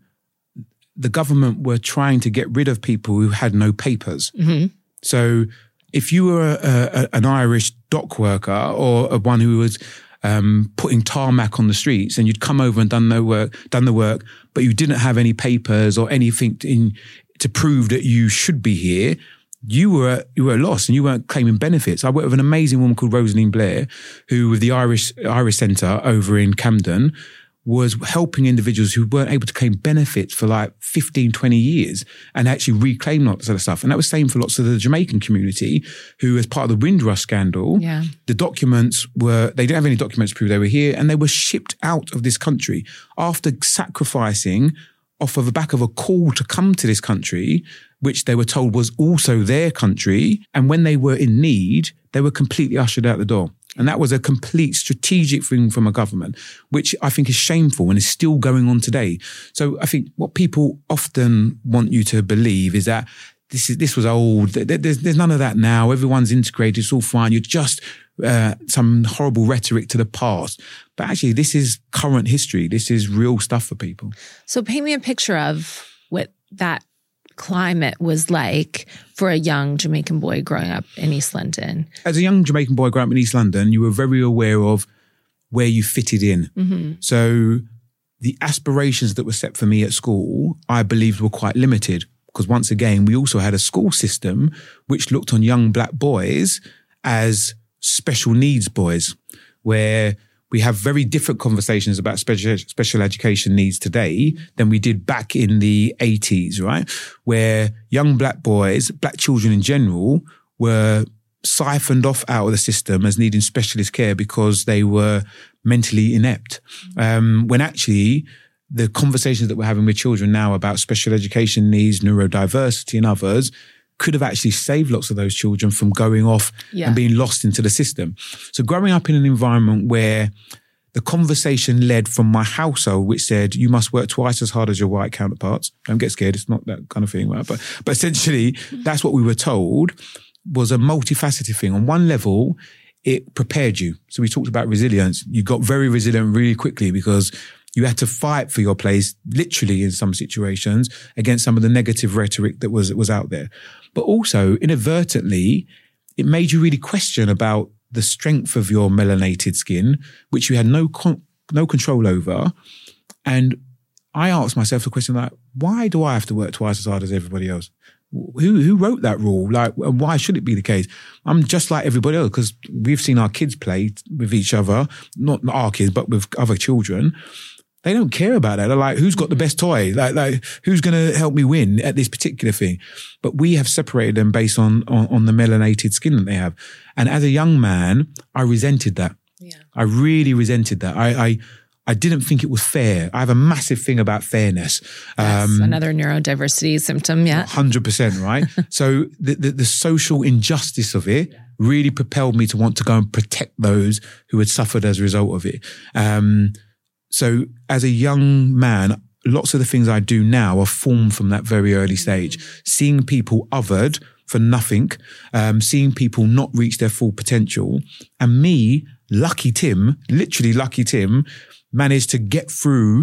S5: the government were trying to get rid of people who had no papers.
S4: Mm-hmm.
S5: So if you were a, a, an Irish dock worker or a one who was um, putting tarmac on the streets and you'd come over and done no work, done the work, but you didn't have any papers or anything in, to prove that you should be here, you were you were lost and you weren't claiming benefits. I worked with an amazing woman called Rosaline Blair, who with the Irish Irish Centre over in Camden was helping individuals who weren't able to claim benefits for like fifteen, twenty years and actually reclaim lots of the stuff. And that was the same for lots of the Jamaican community who, as part of the Windrush scandal,
S4: yeah. the
S5: documents were, they didn't have any documents to prove they were here and they were shipped out of this country after sacrificing off of the back of a call to come to this country, which they were told was also their country. And when they were in need, they were completely ushered out the door. And that was a complete strategic thing from a government, which I think is shameful and is still going on today. So I think what people often want you to believe is that this is this was old. There's, there's none of that now. Everyone's integrated. It's all fine. You're just uh, some horrible rhetoric to the past. But actually, this is current history. This is real stuff for people.
S4: So paint me a picture of what that climate was like for a young Jamaican boy growing up in East London.
S5: As a young Jamaican boy growing up in East London, you were very aware of where you fitted in.
S4: Mm-hmm.
S5: So the aspirations that were set for me at school, I believed were quite limited. Because once again, we also had a school system which looked on young black boys as special needs boys, where we have very different conversations about special special education needs today than we did back in the eighties, right? Where young black boys, black children in general, were siphoned off out of the system as needing specialist care because they were mentally inept. Um, when actually the conversations that we're having with children now about special education needs, neurodiversity and others could have actually saved lots of those children from going off
S4: yeah.
S5: and being lost into the system. So growing up in an environment where the conversation led from my household, which said, you must work twice as hard as your white counterparts. Don't get scared. It's not that kind of thing, right? But, but essentially, that's what we were told, was a multifaceted thing. On one level, it prepared you. So we talked about resilience. You got very resilient really quickly because you had to fight for your place, literally in some situations, against some of the negative rhetoric that was, was out there. But also, inadvertently, it made you really question about the strength of your melanated skin, which you had no con- no control over. And I asked myself the question like, why do I have to work twice as hard as everybody else? Who who wrote that rule? Like, why should it be the case? I'm just like everybody else because we've seen our kids play with each other, not, not our kids, but with other children. They don't care about that. They're like, who's got the best toy? Like, like who's going to help me win at this particular thing? But we have separated them based on, on, on the melanated skin that they have. And as a young man, I resented that.
S4: Yeah.
S5: I really resented that. I, I, I didn't think it was fair. I have a massive thing about fairness.
S4: That's
S5: um,
S4: another neurodiversity symptom, yeah.
S5: one hundred percent, right? So the, the, the social injustice of it really propelled me to want to go and protect those who had suffered as a result of it. Um, So as a young man, lots of the things I do now are formed from that very early stage. Seeing people othered for nothing, um, seeing people not reach their full potential. And me, lucky Tim, literally lucky Tim, managed to get through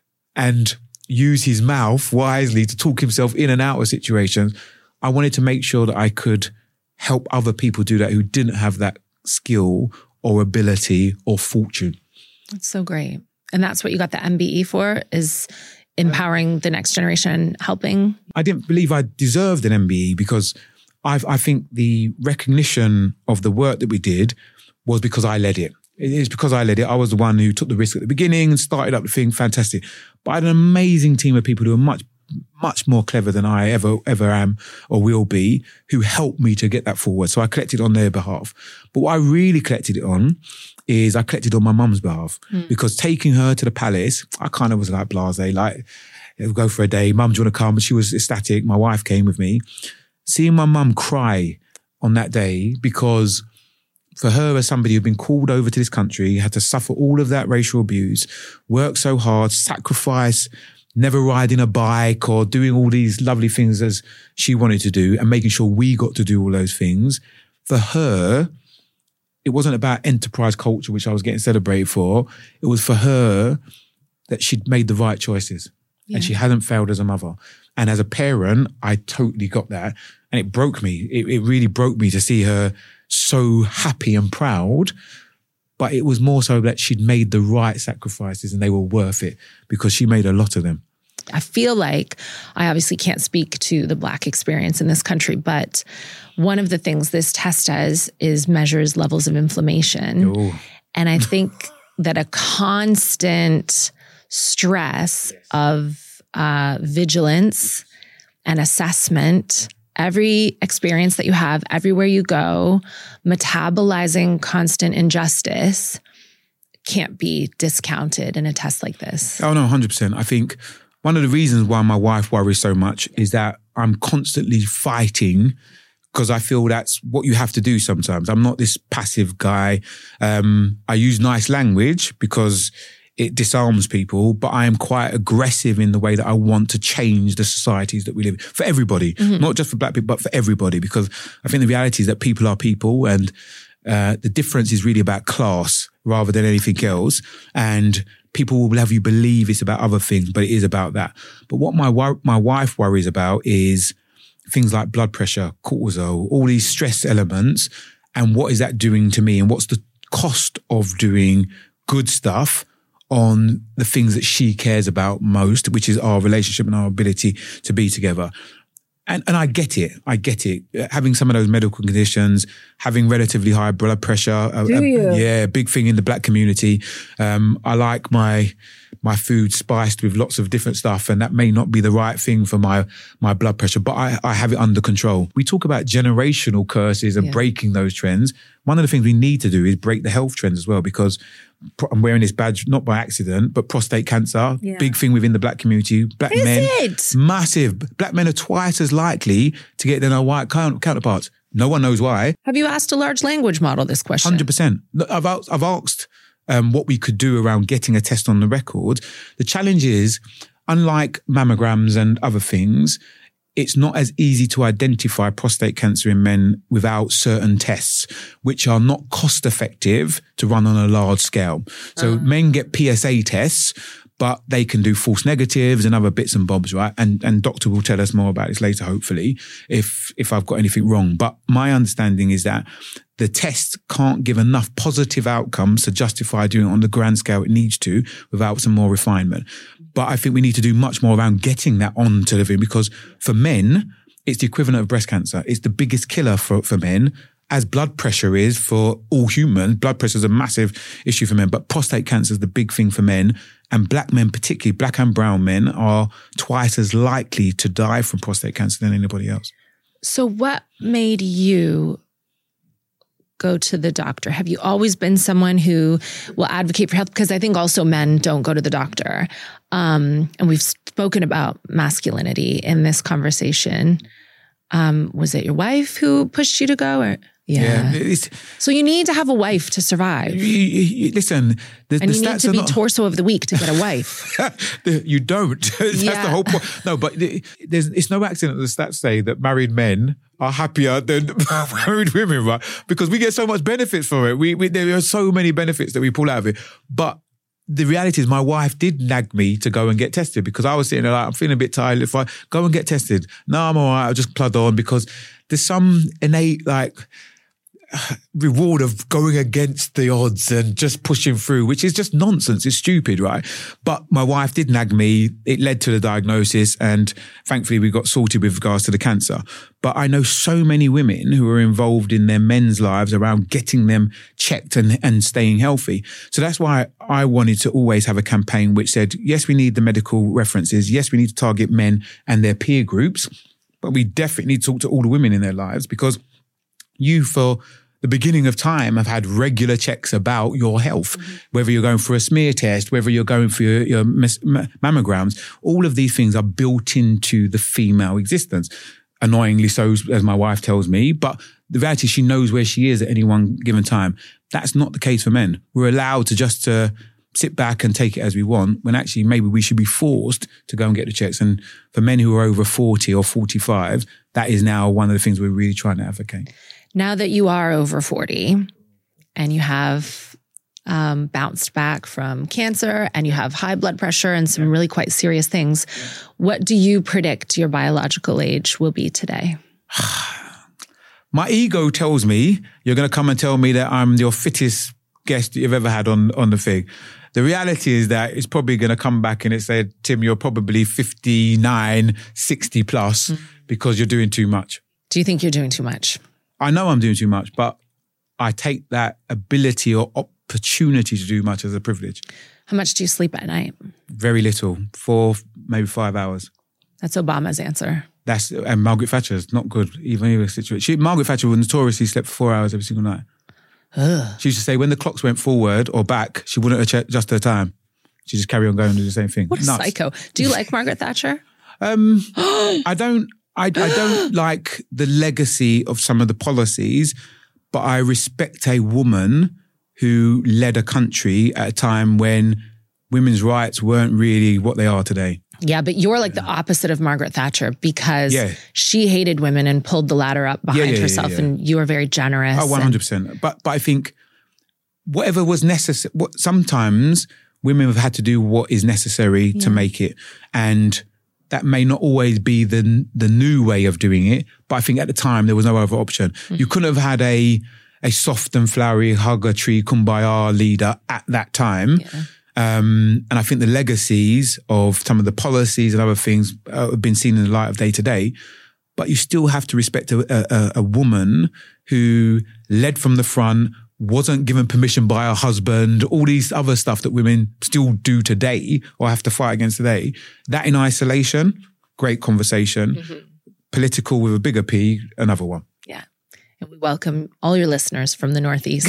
S5: and use his mouth wisely to talk himself in and out of situations. I wanted to make sure that I could help other people do that who didn't have that skill or ability or fortune.
S4: That's so great. And that's what you got the M B E for, is empowering the next generation, helping?
S5: I didn't believe I deserved an M B E because I've, I think the recognition of the work that we did was because I led it. It's because I led it. I was the one who took the risk at the beginning and started up the thing. Fantastic. But I had an amazing team of people who are much, much more clever than I ever, ever am or will be, who helped me to get that forward. So I collected on their behalf. But what I really collected it on is I collected on my mum's behalf mm. because taking her to the palace, I kind of was like blasé, like, we'll go for a day. Mum, do you want to come? She was ecstatic. My wife came with me. Seeing my mum cry on that day because for her as somebody who'd been called over to this country, had to suffer all of that racial abuse, work so hard, sacrifice, never riding a bike or doing all these lovely things as she wanted to do and making sure we got to do all those things. For her, it wasn't about enterprise culture, which I was getting celebrated for. It was for her that she'd made the right choices yeah. and she hadn't failed as a mother. And as a parent, I totally got that. And it broke me. It, it really broke me to see her so happy and proud. But it was more so that she'd made the right sacrifices and they were worth it because she made a lot of them.
S4: I feel like I obviously can't speak to the Black experience in this country, but one of the things this test does is measures levels of inflammation. Ooh. And I think that a constant stress of uh, vigilance and assessment, every experience that you have, everywhere you go, metabolizing constant injustice can't be discounted in a test like this.
S5: Oh, no, one hundred percent. I think one of the reasons why my wife worries so much is that I'm constantly fighting because I feel that's what you have to do sometimes. I'm not this passive guy. Um, I use nice language because it disarms people, but I am quite aggressive in the way that I want to change the societies that we live in for everybody, mm-hmm. not just for Black people, but for everybody, because I think the reality is that people are people and uh, the difference is really about class rather than anything else. And people will have you believe it's about other things, but it is about that. But what my my wife worries about is things like blood pressure, cortisol, all these stress elements, and what is that doing to me? And what's the cost of doing good stuff on the things that she cares about most, which is our relationship and our ability to be together. And and I get it. I get it. Having some of those medical conditions, having relatively high blood pressure.
S4: Do
S5: a,
S4: you?
S5: A, yeah, big thing in the Black community. Um, I like my my food spiced with lots of different stuff, and that may not be the right thing for my my blood pressure, but I, I have it under control. We talk about generational curses and yeah. breaking those trends. One of the things we need to do is break the health trends as well, because I'm wearing this badge not by accident, but prostate cancer, yeah. big thing within the Black community. Black
S4: is
S5: men,
S4: it?
S5: Massive. Black men are twice as likely to get than our white counterparts. No one knows why.
S4: Have you asked a large language model this question?
S5: one hundred percent. I've asked, I've asked um, what we could do around getting a test on the record. The challenge is, unlike mammograms and other things, it's not as easy to identify prostate cancer in men without certain tests, which are not cost effective to run on a large scale. So uh. men get P S A tests, but they can do false negatives and other bits and bobs, right? And and doctor will tell us more about this later, hopefully, if if I've got anything wrong. But my understanding is that the test can't give enough positive outcomes to justify doing it on the grand scale it needs to without some more refinement. But I think we need to do much more around getting that on television, because for men, it's the equivalent of breast cancer. It's the biggest killer for, for men, as blood pressure is for all humans. Blood pressure is a massive issue for men, but prostate cancer is the big thing for men. And Black men, particularly Black and brown men, are twice as likely to die from prostate cancer than anybody else.
S4: So what made you go to the doctor? Have you always been someone who will advocate for health? Because I think also men don't go to the doctor. Um, and we've spoken about masculinity in this conversation. Um, was it your wife who pushed you to go? Or yeah. yeah so you need to have a wife to survive.
S5: You, you, listen, the,
S4: and
S5: the
S4: you
S5: stats
S4: need to
S5: are
S4: be
S5: not...
S4: torso of the week to get a wife.
S5: You don't. That's yeah. the whole point. No, but there's, it's no accident that the stats say that married men are happier than married women, right? Because we get so much benefits from it. We, we there are so many benefits that we pull out of it. But the reality is, my wife did nag me to go and get tested, because I was sitting there like, I'm feeling a bit tired. If I go and get tested, no, I'm all right. I'll just plod on, because there's some innate like reward of going against the odds and just pushing through, which is just nonsense. It's stupid, right? But my wife did nag me. It led to the diagnosis, and thankfully we got sorted with regards to the cancer. But I know so many women who are involved in their men's lives around getting them checked and, and staying healthy. So that's why I wanted to always have a campaign which said, yes, we need the medical references. Yes, we need to target men and their peer groups, but we definitely need to talk to all the women in their lives, because you, for the beginning of time, have had regular checks about your health, mm-hmm. whether you're going for a smear test, whether you're going for your, your mammograms. All of these things are built into the female existence. annoyingly so, as my wife tells me. But the reality is she knows where she is at any one given time. That's not the case for men. We're allowed to just to sit back and take it as we want, when actually maybe we should be forced to go and get the checks. And for men who are over forty or forty-five, that is now one of the things we're really trying to advocate.
S4: Now that you are over forty and you have um, bounced back from cancer and you have high blood pressure and some really quite serious things, what do you predict your biological age will be today?
S5: My ego tells me you're going to come and tell me that I'm your fittest guest that you've ever had on, on the thing. The reality is that it's probably going to come back and it said, Tim, you're probably fifty-nine, sixty plus mm. because you're doing too much.
S4: Do you think you're doing too much?
S5: I know I'm doing too much, but I take that ability or opportunity to do much as a privilege.
S4: How much do you sleep at night?
S5: Very little. Four, maybe five hours.
S4: That's Obama's answer. That's
S5: and Margaret Thatcher's not good. Even in a situation, she, Margaret Thatcher notoriously slept for four hours every single night. Ugh. She used to say when the clocks went forward or back, she wouldn't adjust her time. She just carry on going and do the same thing.
S4: What a
S5: Nuts.
S4: Psycho! Do you like Margaret Thatcher?
S5: Um, I don't. I, I don't like the legacy of some of the policies, but I respect a woman who led a country at a time when women's rights weren't really what they are today.
S4: Yeah, but you're like the opposite of Margaret Thatcher because
S5: yeah.
S4: she hated women and pulled the ladder up behind
S5: yeah, yeah,
S4: herself
S5: yeah, yeah.
S4: and you were very generous.
S5: Oh, one hundred percent. And- but, but I think whatever was necessary, what, sometimes women have had to do what is necessary yeah. to make it. And that may not always be the the new way of doing it, but I think at the time there was no other option. Mm-hmm. You couldn't have had a a soft and flowery hug a tree kumbaya leader at that time. Yeah. Um, and I think the legacies of some of the policies and other things uh, have been seen in the light of day to day. But you still have to respect a, a, a woman who led from the front, wasn't given permission by her husband, all these other stuff that women still do today or have to fight against today. That in isolation, great conversation. Mm-hmm. Political with a bigger P, another one.
S4: Yeah. And we welcome all your listeners from the Northeast.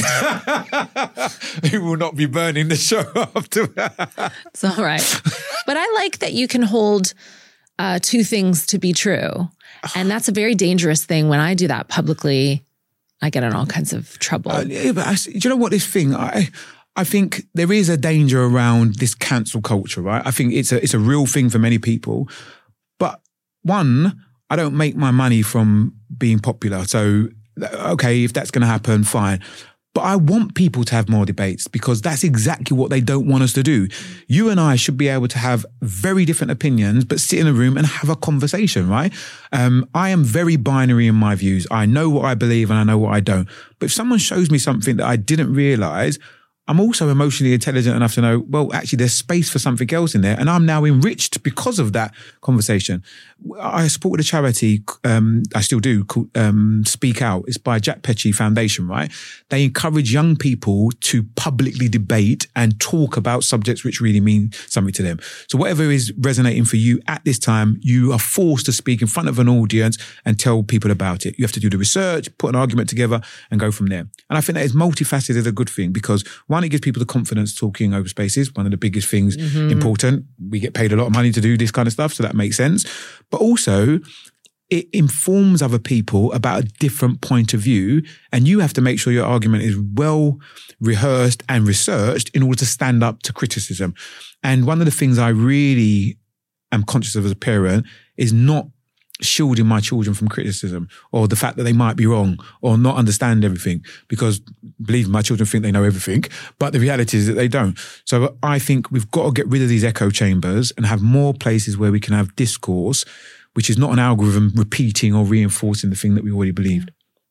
S5: Who will not be burning the show after.
S4: It's all right. But I like that you can hold uh, two things to be true. And that's a very dangerous thing. When I do that publicly, I get in all kinds of trouble.
S5: Uh, yeah, but I, do you know what this thing, I I think there is a danger around this cancel culture, right? I think it's a it's a real thing for many people. But one, I don't make my money from being popular. So, okay, if that's going to happen, fine. But I want people to have more debates because that's exactly what they don't want us to do. You and I should be able to have very different opinions, but sit in a room and have a conversation, right? Um, I am very binary in my views. I know what I believe and I know what I don't. But if someone shows me something that I didn't realize, I'm also emotionally intelligent enough to know, well, actually there's space for something else in there. And I'm now enriched because of that conversation. I supported a charity, um, I still do, called um, Speak Out. It's by Jack Petchey Foundation, right? They encourage young people to publicly debate and talk about subjects which really mean something to them. So whatever is resonating for you at this time, you are forced to speak in front of an audience and tell people about it. You have to do the research, put an argument together and go from there. And I think that is multifaceted a good thing because one, it gives people the confidence talking over spaces. One of the biggest things mm-hmm. important. We get paid a lot of money to do this kind of stuff, so that makes sense. But also, it informs other people about a different point of view, and you have to make sure your argument is well rehearsed and researched in order to stand up to criticism. And one of the things I really am conscious of as a parent is not shielding my children from criticism or the fact that they might be wrong or not understand everything, because believe me, my children think they know everything, but the reality is that they don't. So I think we've got to get rid of these echo chambers and have more places where we can have discourse, which is not an algorithm repeating or reinforcing the thing that we already believed.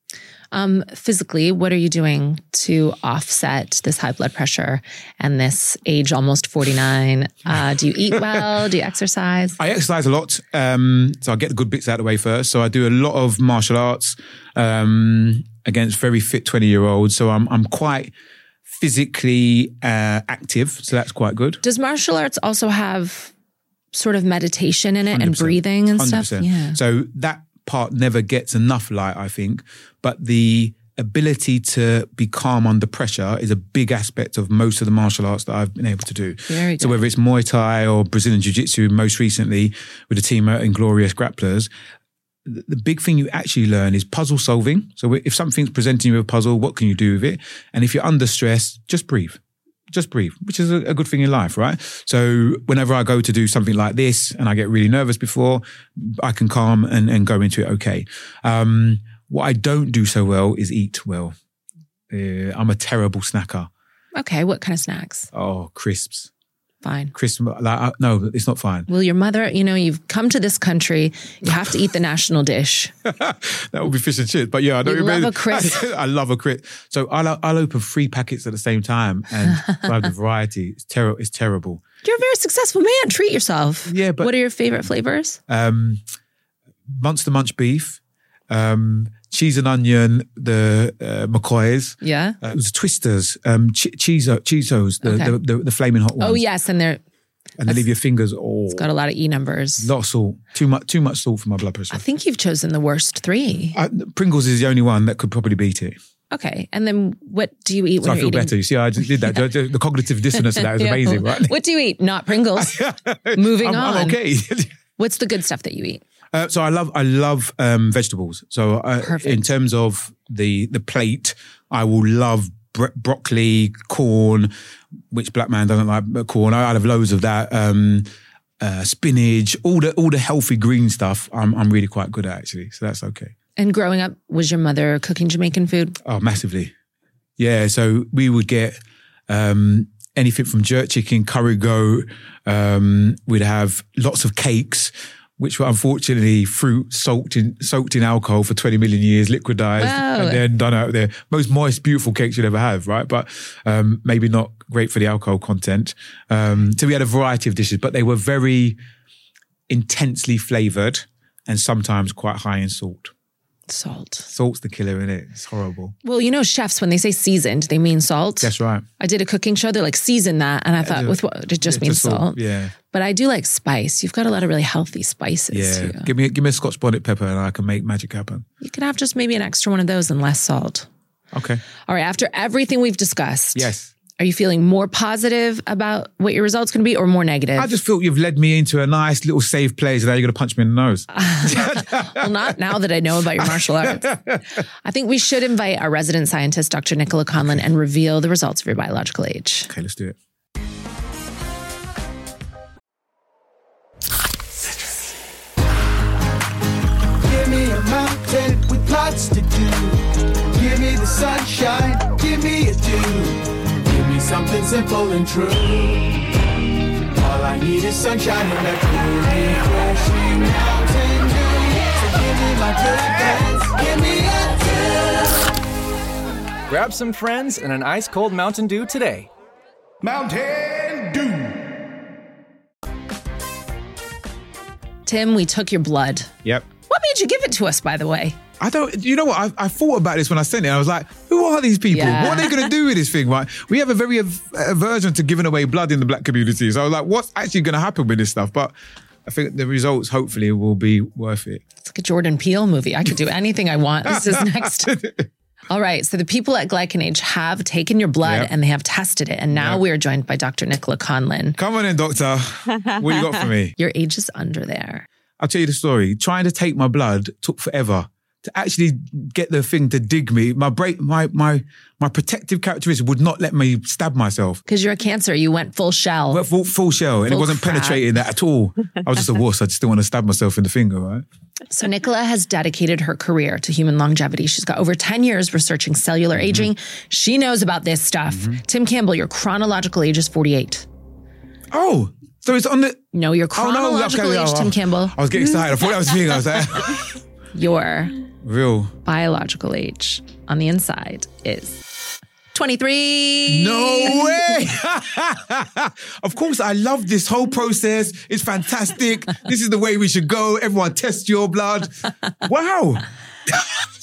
S4: Um, physically, what are you doing to offset this high blood pressure and this age almost forty-nine? Uh, do you eat well? Do you exercise?
S5: I exercise a lot. Um, so I get the good bits out of the way first. So I do a lot of martial arts um, against very fit twenty-year-olds. So I'm I'm quite physically uh, active. So that's quite good.
S4: Does martial arts also have sort of meditation in it and breathing and
S5: one hundred
S4: stuff?
S5: percent.
S4: Yeah.
S5: So that part never gets enough light, I think. But the ability to be calm under pressure is a big aspect of most of the martial arts that I've been able to do.
S4: Very good.
S5: So whether it's Muay Thai or Brazilian Jiu-Jitsu, most recently with the team at Inglorious Grapplers, the the big thing you actually learn is puzzle solving. So if something's presenting you with a puzzle, what can you do with it? And if you're under stress, just breathe. Just breathe, which is a, a good thing in life, right? So whenever I go to do something like this and I get really nervous before, I can calm and, and go into it okay. Um, what I don't do so well is eat well. Uh, I'm a terrible snacker.
S4: Okay, what kind of snacks?
S5: Oh, crisps.
S4: Fine.
S5: Crisps, like, uh, no, it's not fine.
S4: Well, your mother, you know, you've come to this country, you have to eat the national dish.
S5: That would be fish and chips. But yeah, I don't
S4: You love
S5: remember.
S4: a crisp.
S5: I love a crisp. So I'll, I'll open three packets at the same time and so I have the variety. It's, ter- it's terrible.
S4: You're a very successful man. Treat yourself.
S5: Yeah, but-
S4: What are your favorite flavors?
S5: Um, Monster Munch beef, um, cheese and onion, the uh, McCoys.
S4: Yeah.
S5: Uh, it was Twisters, um, ch- Cheezo, Cheezos, the,
S4: Okay.
S5: the, the the flaming hot ones.
S4: Oh, yes. And they're
S5: and they leave your fingers all.
S4: got a lot of E numbers.
S5: lot of salt. Too much. Too much salt for my blood pressure.
S4: I think you've chosen the worst three.
S5: I, Pringles is the only one that could probably beat it.
S4: Okay. And then what do you eat
S5: So
S4: when
S5: I
S4: you're
S5: feel
S4: eating?
S5: better. You see, I just did that. The, the cognitive dissonance of that is
S4: Yeah.
S5: amazing, right?
S4: What do you eat? Not Pringles. Moving
S5: I'm,
S4: on.
S5: I'm okay.
S4: What's the good stuff that you eat?
S5: Uh, so I love I love um, vegetables. So I,
S4: Perfect.
S5: in terms of the the plate, I will love bro- broccoli, corn, which black man doesn't like but corn. I, I have loads of that. Um, uh, spinach, all the all the healthy green stuff. I'm I'm really quite good at actually. So that's okay.
S4: And growing up, was your mother cooking Jamaican food?
S5: Oh, massively. Yeah. So we would get um, anything from jerk chicken, curry goat. Um, we'd have lots of cakes, which were unfortunately fruit soaked in soaked in alcohol for twenty million years, liquidized,
S4: Wow.
S5: and then done out there. Most moist, beautiful cakes you'd ever have, right? But um, maybe not great for the alcohol content. Um, so we had a variety of dishes, but they were very intensely flavored and sometimes quite high in salt.
S4: Salt.
S5: Salt's the killer, in it. It's horrible.
S4: Well, you know, chefs, when they say seasoned, they mean salt.
S5: That's right.
S4: I did a cooking show. They're like, season that. And I thought,
S5: Yeah.
S4: with what? It just
S5: Yeah,
S4: means salt.
S5: Yeah.
S4: But I do like spice. You've got a lot of really healthy spices
S5: Yeah.
S4: too.
S5: Give me give me a Scotch bonnet pepper and I can make magic happen.
S4: You can have just maybe an extra one of those and less salt.
S5: Okay.
S4: All right. After everything we've discussed,
S5: Yes.
S4: are you feeling more positive about what your result's going to be or more negative?
S5: I just feel you've led me into a nice little safe place and now you're going to punch me in the nose.
S4: Well, not now that I know about your martial arts. I think we should invite our resident scientist, Doctor Nicola Conlon, and reveal the results of your biological age.
S5: Okay, let's do it.
S1: Give me a mountain with lots to do. Give me the sunshine, give me a dew. Give me something simple and true. All I need is sunshine and that cool, refreshing mountain dew. So give me my good friends, give me a dew.
S2: Grab some friends and an ice cold Mountain Dew today.
S1: Mountain Dew.
S4: Tim, we took your blood.
S5: Yep.
S4: What made you give it to us, by the way?
S5: I don't, you know what? I, I thought about this when I sent it. I was like, who are these people?
S4: Yeah.
S5: What are they going to do with this thing, right? We have a very av- aversion to giving away blood in the black community. So I was like, what's actually going to happen with this stuff? But I think the results hopefully will be worth it.
S4: It's like a Jordan Peele movie. I could do anything I want. This is next. All right. So the people at GlycanAge have taken your blood
S5: Yep.
S4: and they have tested it. And now
S5: Yep.
S4: we are joined by Doctor Nicola Conlon.
S5: Come on in, doctor. What you got for me?
S4: Your age is under there.
S5: I'll tell you the story. Trying to take my blood took forever. To actually get the thing to dig me, my brain, my my my protective characteristic would not let me stab myself.
S4: Because you're a cancer. You went full shell.
S5: Well, full, full shell, and
S4: Full
S5: it wasn't
S4: crap.
S5: penetrating that at all. I was just a wuss. I just didn't want to stab myself in the finger, right?
S4: So Nicola has dedicated her career to human longevity. She's got over ten years researching cellular
S5: Mm-hmm.
S4: aging. She knows about this stuff. Tim Campbell, your chronological age is forty-eight.
S5: Oh, so it's on the.
S4: No, your
S5: Oh no,
S4: chronological
S5: okay,
S4: age,
S5: oh,
S4: Tim
S5: oh.
S4: Campbell.
S5: I was getting excited. I thought that was me. I was like,
S4: Your
S5: real.
S4: biological age on the inside is twenty-three.
S5: No way! Of course, I love this whole process. It's fantastic. This is the way we should go. Everyone test your blood. Wow.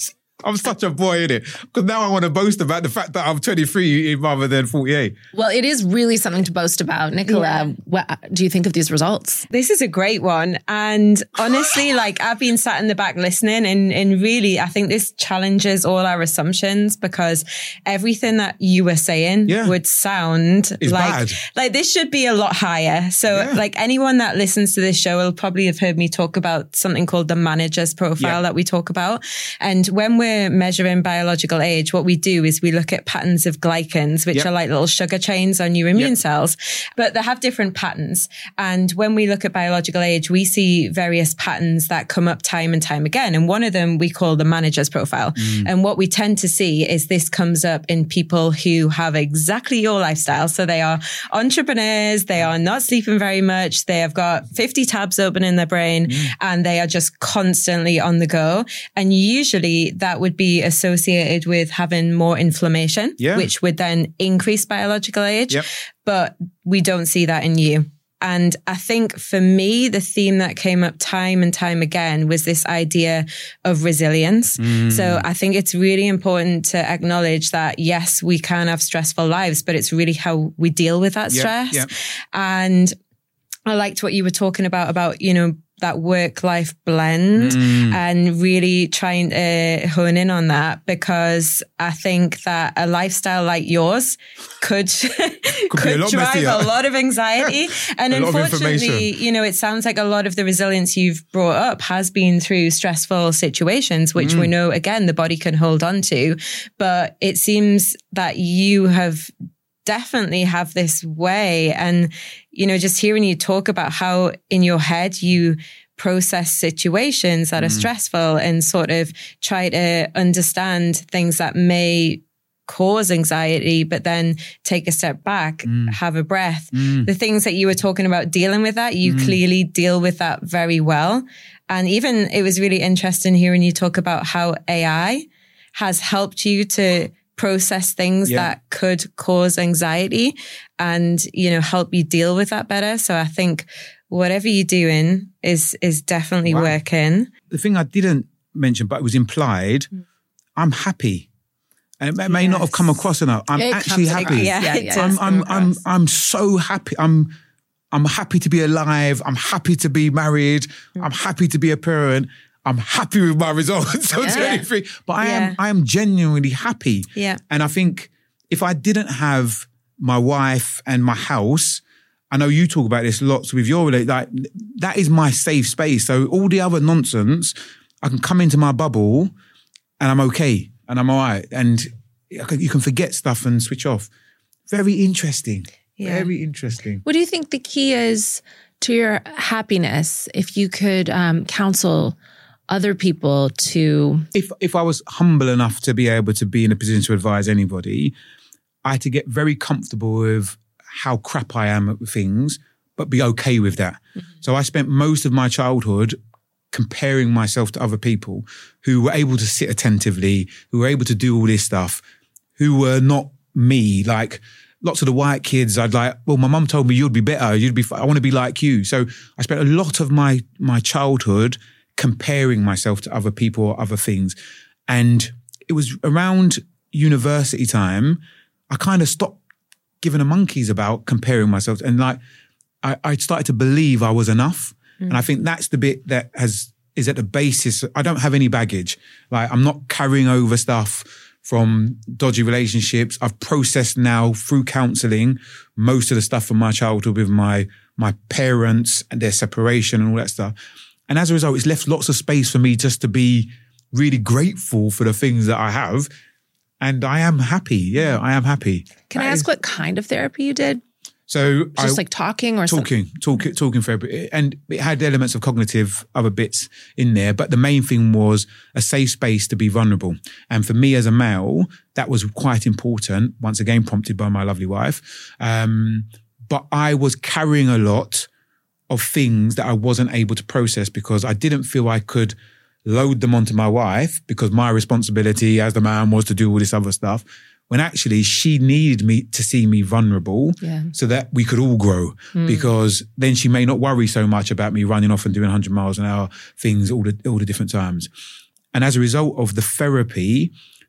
S5: I'm such a boy, innit? Because now I want to boast about the fact that I'm twenty-three rather than forty-eight.
S4: Well, it is really something to boast about. Nicola,
S6: Yeah.
S4: what do you think of these results?
S6: This is a great one. And honestly, like I've been sat in the back listening and, and really, I think this challenges all our assumptions because everything that you were saying
S5: Yeah.
S6: would sound
S5: It's
S6: like,
S5: bad.
S6: like this should be a lot higher. So
S5: Yeah.
S6: like anyone that listens to this show will probably have heard me talk about something called the manager's profile
S5: Yeah.
S6: that we talk about. And when we're measuring biological age, what we do is we look at patterns of glycans, which
S5: Yep.
S6: are like little sugar chains on your immune
S5: Yep.
S6: cells, but they have different patterns. And when we look at biological age, we see various patterns that come up time and time again. And one of them we call the manager's profile.
S5: Mm.
S6: And what we tend to see is this comes up in people who have exactly your lifestyle. So they are entrepreneurs, they are not sleeping very much, they have got fifty tabs open in their brain,
S5: Mm.
S6: and they are just constantly on the go. And usually that would be associated with having more inflammation,
S5: Yeah.
S6: which would then increase biological age.
S5: Yep.
S6: But we don't see that in you. And I think for me, the theme that came up time and time again was this idea of resilience.
S5: Mm.
S6: So I think it's really important to acknowledge that, yes, we can have stressful lives, but it's really how we deal with that
S5: Yep,
S6: stress.
S5: yep.
S6: And I liked what you were talking about, about, you know, that work-life blend
S5: Mm.
S6: and really trying to hone in on that, because I think that a lifestyle like yours could, could,
S5: be a lot
S6: drive
S5: messier.
S6: a lot of anxiety. And
S5: A lot of
S6: unfortunately,
S5: information.
S6: you know, it sounds like a lot of the resilience you've brought up has been through stressful situations, which
S5: Mm.
S6: we know, again, the body can hold on to. But it seems that you have definitely have this way. And, you know, just hearing you talk about how in your head you process situations that are stressful and sort of try to understand things that may cause anxiety, but then take a step back, have a breath. The things that you were talking about dealing with that, you clearly deal with that very well. And even it was really interesting hearing you talk about how A I has helped you to process things
S5: Yeah.
S6: that could cause anxiety and, you know, help you deal with that better. So I think whatever you're doing is, is definitely
S5: Wow.
S6: working.
S5: The thing I didn't mention, but it was implied, I'm happy. And it may, may not have come across enough. I'm
S4: It
S5: actually
S4: comes
S5: happy.
S4: across.
S6: Yeah,
S4: Yeah,
S6: it
S4: yeah.
S6: does
S5: I'm,
S6: come
S5: I'm, I'm,
S6: across.
S5: I'm so happy. I'm, I'm happy to be alive. I'm happy to be married. I'm happy to be a parent. I'm happy with my results. I'm
S6: Yeah.
S5: twenty-three, but I
S6: Yeah.
S5: am, I am genuinely happy.
S6: Yeah.
S5: And I think if I didn't have my wife and my house, I know you talk about this lots with your relate, like that is my safe space. So all the other nonsense, I can come into my bubble and I'm okay and I'm all right. And I can- you can forget stuff and switch off. Very interesting.
S6: Yeah.
S5: Very interesting.
S4: What do you think the key is to your happiness if you could um, counsel other people to...
S5: If if I was humble enough to be able to be in a position to advise anybody, I had to get very comfortable with how crap I am at things, but be okay with that. So I spent most of my childhood comparing myself to other people who were able to sit attentively, who were able to do all this stuff, who were not me. Like lots of the white kids, I'd like, well, my mum told me you'd be better. You'd be, I want to be like you. So I spent a lot of my, my childhood comparing myself to other people or other things. And it was around university time, I kind of stopped giving a monkeys about comparing myself. And like, I, I started to believe I was enough. And I think that's the bit that has, is at the basis. I don't have any baggage. Like I'm not carrying over stuff from dodgy relationships. I've processed now through counselling most of the stuff from my childhood with my, my parents and their separation and all that stuff. And as a result, it's left lots of space for me just to be really grateful for the things that I have. And I am happy. Yeah, I am happy.
S4: Can I
S5: That
S4: ask
S5: is-
S4: what kind of therapy you did?
S5: So
S4: Just
S5: I,
S4: like talking or something?
S5: talking, talking, talking therapy, and it had elements of cognitive other bits in there. But the main thing was a safe space to be vulnerable. And for me as a male, that was quite important. Once again, prompted by my lovely wife. Um, but I was carrying a lot of things that I wasn't able to process because I didn't feel I could load them onto my wife because my responsibility as the man was to do all this other stuff. When actually she needed me to see me vulnerable
S4: Yeah.
S5: so that we could all grow because then she may not worry so much about me running off and doing one hundred miles an hour things all the, all the different times. And as a result of the therapy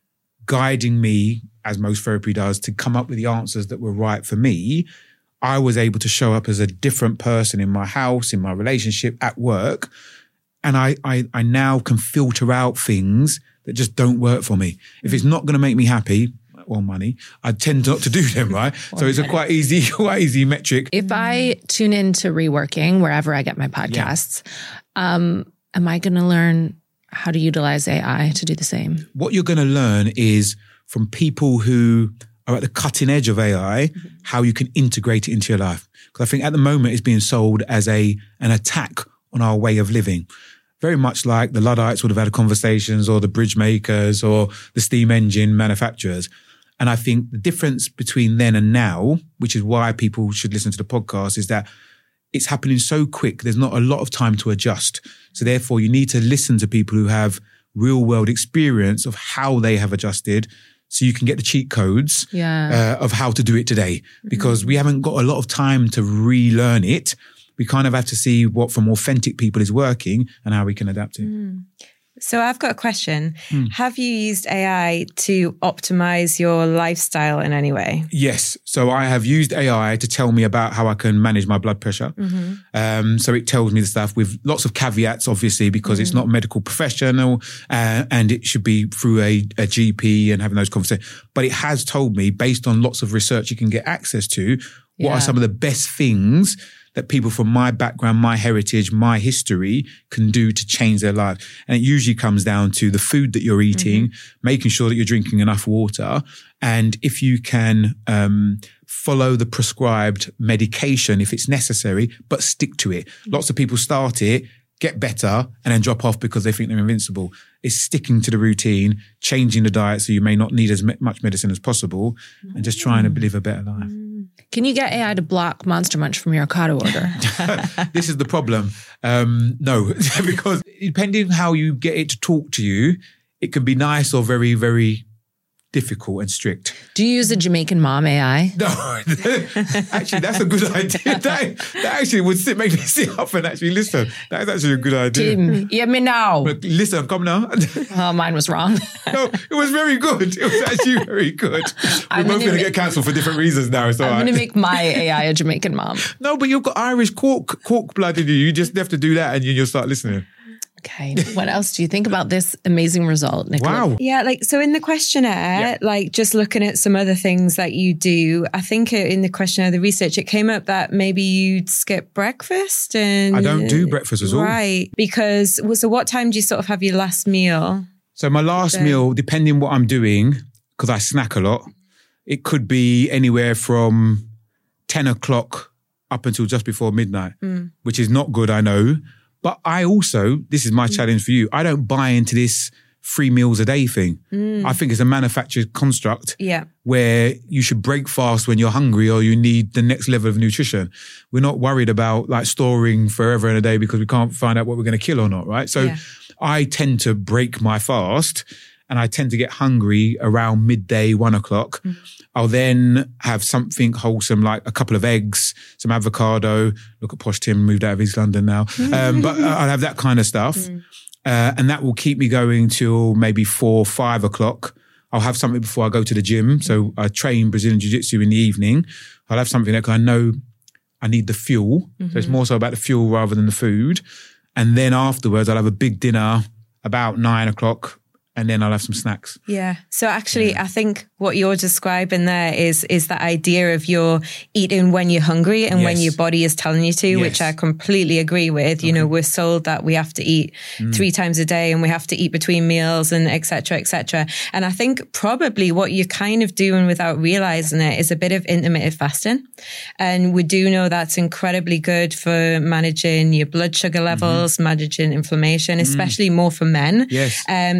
S5: guiding me, as most therapy does, to come up with the answers that were right for me, I was able to show up as a different person in my house, in my relationship, at work. And I, I, I now can filter out things that just don't work for me. If it's not going to make me happy, or money, I tend not to do them, right? So it's a quite easy, quite easy metric.
S4: If I tune into Reworking, wherever I get my podcasts, yeah. um, am I going to learn how to utilize A I to do the same?
S5: What you're going to learn is from people who are at the cutting edge of A I, mm-hmm. how you can integrate it into your life. Because I think at the moment it's being sold as a an attack on our way of living. Very much like the Luddites would have had conversations, or the bridge makers, or the steam engine manufacturers. And I think the difference between then and now, which is why people should listen to the podcast, is that it's happening so quick. There's not a lot of time to adjust. So therefore, you need to listen to people who have real world experience of how they have adjusted, so you can get the cheat codes
S4: yeah.
S5: uh, of how to do it today. Because mm-hmm. we haven't got a lot of time to relearn it. We kind of have to see what from authentic people is working and how we can adapt it.
S6: Mm. So I've got a question.
S5: Mm.
S6: Have you used A I to optimize your lifestyle in any way?
S5: Yes. So I have used A I to tell me about how I can manage my blood pressure. Mm-hmm. Um, so it tells me the stuff with lots of caveats, obviously, because mm. it's not a medical professional uh, and it should be through a, a G P and having those conversations. But it has told me, based on lots of research you can get access to, what
S4: yeah.
S5: are some of the best things that people from my background, my heritage, my history can do to change their lives. And it usually comes down to the food that you're eating, mm-hmm. making sure that you're drinking enough water. And if you can um, follow the prescribed medication if it's necessary, but stick to it. Mm-hmm. Lots of people start it, get better, and then drop off because they think they're invincible. It's sticking to the routine, changing the diet so you may not need as much medicine as possible, mm-hmm. and just trying to live a better life.
S4: Can you get A I to block Monster Munch from your Ocado order?
S5: This is the problem. Um, no, because depending how you get it to talk to you, it can be nice or very, very difficult and strict.
S4: Do you use a Jamaican mom A I?
S5: No, actually, that's a good idea. That, that actually would sit, make me sit up and actually listen. That is actually a good idea.
S4: Tim, hear me now.
S5: Listen, come now.
S4: Oh, mine was wrong.
S5: No, it was very good. It was actually very good. We're I'm both going to get cancelled for different reasons now. So
S4: I'm going to make my A I a Jamaican mom.
S5: No, but you've got Irish cork, cork blood in you. You just have to do that and you'll start listening.
S4: Okay. What else do you think about this amazing result, Nicola?
S5: Wow.
S6: Yeah, like, so in the questionnaire, yeah. like just looking at some other things that you do, I think in the questionnaire, the research, it came up that maybe you'd skip breakfast and...
S5: I don't do breakfast at all.
S6: Right. Because, well, so what time do you sort of have your last meal?
S5: So my last meal, depending what I'm doing, because I snack a lot, it could be anywhere from ten o'clock up until just before midnight, mm. which is not good, I know. But I also, this is my mm. challenge for you, I don't buy into this three meals a day thing. Mm. I think it's a manufactured construct
S6: yeah.
S5: where you should break fast when you're hungry or you need the next level of nutrition. We're not worried about like storing forever in a day because we can't find out what we're going to kill or not, right? So yeah. I tend to break my fast and I tend to get hungry around midday, one o'clock. Mm. I'll then have something wholesome like a couple of eggs, some avocado. Look at Posh Tim, moved out of East London now. Um, but I'll have that kind of stuff. Mm. Uh, and that will keep me going till maybe four, five o'clock. I'll have something before I go to the gym. So I train Brazilian Jiu-Jitsu in the evening. I'll have something that I know I need the fuel. Mm-hmm. So it's more so about the fuel rather than the food. And then afterwards, I'll have a big dinner about nine o'clock. And then I'll have some snacks.
S6: Yeah. So actually, yeah. I think what you're describing there is is that idea of you're eating when you're hungry and yes. when your body is telling you to, yes. which I completely agree with. Okay. You know, we're sold that we have to eat mm. three times a day and we have to eat between meals and et cetera, et cetera. And I think probably what you're kind of doing without realizing it is a bit of intermittent fasting. And we do know that's incredibly good for managing your blood sugar levels, mm-hmm. managing inflammation, especially mm. more for men.
S5: Yes.
S6: Um, so, you know,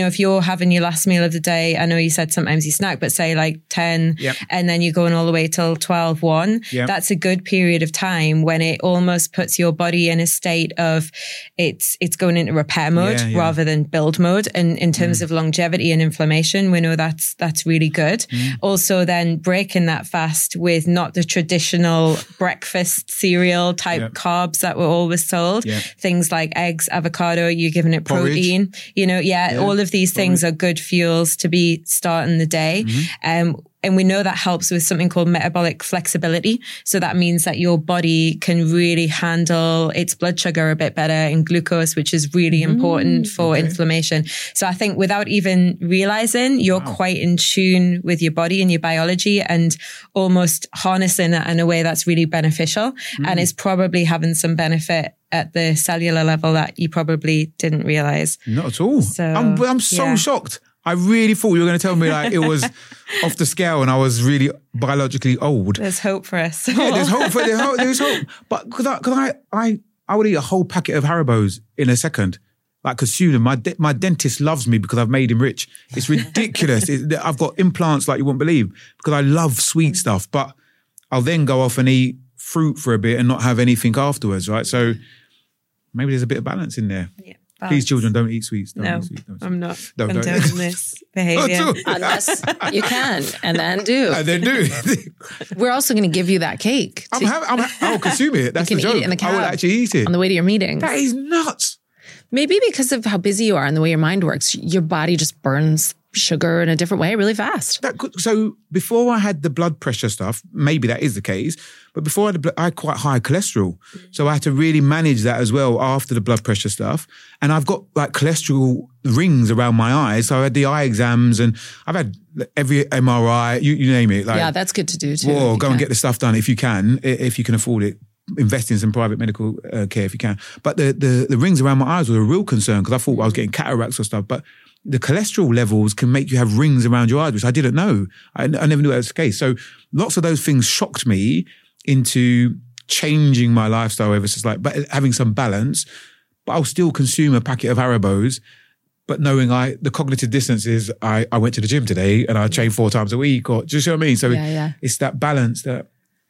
S6: if you're having your last meal of the day, I know you said sometimes you snack, but say like ten
S5: Yep.
S6: and then you're going all the way till twelve, one,
S5: Yep.
S6: that's a good period of time when it almost puts your body in a state of it's it's going into repair mode
S5: Yeah, yeah.
S6: rather than build mode. And in terms of longevity and inflammation, we know that's that's really good. Also then breaking that fast with not the traditional breakfast cereal type
S5: Yep.
S6: carbs that we're always told.
S5: Yep.
S6: Things like eggs, avocado, you're giving it
S5: Porridge.
S6: protein. You know, yeah,
S5: Yeah,
S6: all of these things are good fuels to be starting the day. Um, and we know that helps with something called metabolic flexibility. So that means that your body can really handle its blood sugar a bit better and glucose, which is really important for inflammation. So I think without even realizing, you're quite in tune with your body and your biology and almost harnessing it in a way that's really beneficial. And it's probably having some benefit at the cellular level that you probably didn't realize.
S5: Not at all.
S6: So,
S5: I'm, I'm so
S6: yeah.
S5: shocked. I really thought you were going to tell me like it was off the scale and I was really biologically old.
S6: There's hope for us.
S5: Yeah, there's hope for there's hope. There's hope. But because I, cause I, I, I would eat a whole packet of Haribo's in a second, like consume them. My de- my dentist loves me because I've made him rich. It's ridiculous. it, I've got implants like you wouldn't believe because I love sweet stuff. But I'll then go off and eat fruit for a bit and not have anything afterwards, right? So maybe there's a bit of balance in there.
S6: Yeah.
S5: Please, children, don't eat sweets. Don't
S6: No,
S5: eat sweets. Don't eat
S6: I'm not
S5: No, don't.
S6: condoning this behavior.
S5: Not at all.
S4: Unless you can, and then do.
S5: And then do.
S4: We're also going to give you that cake
S5: I'm
S4: to-
S5: having, I'm, I'll consume it. That's
S4: You
S5: the
S4: can
S5: joke.
S4: eat it in the
S5: I will
S4: cab
S5: actually eat it.
S4: on the way to your meetings.
S5: That is nuts.
S4: Maybe because of how busy you are and the way your mind works, your body just burns sugar in a different way really fast.
S5: That could, so before I had the blood pressure stuff, maybe that is the case. But before I had, the, blo- I had quite high cholesterol, so I had to really manage that as well after the blood pressure stuff. And I've got like cholesterol rings around my eyes, so I had the eye exams, and I've had every M R I, you, you name it. Like,
S4: Yeah, that's good to do too.
S5: Whoa,
S4: if you
S5: go and
S4: can.
S5: get the stuff done if you can, i- if you can afford it. Invest in some private medical uh, care if you can. But the, the the rings around my eyes were a real concern because I thought I was getting cataracts or stuff. But the cholesterol levels can make you have rings around your eyes, which I didn't know. I, I never knew that was the case. So lots of those things shocked me into changing my lifestyle ever since, like, but having some balance. But I'll still consume a packet of Haribo's. But knowing I the cognitive dissonance is I, I went to the gym today and I train four times a week, or do you see what I mean? So
S4: Yeah, yeah.
S5: it's that balance that.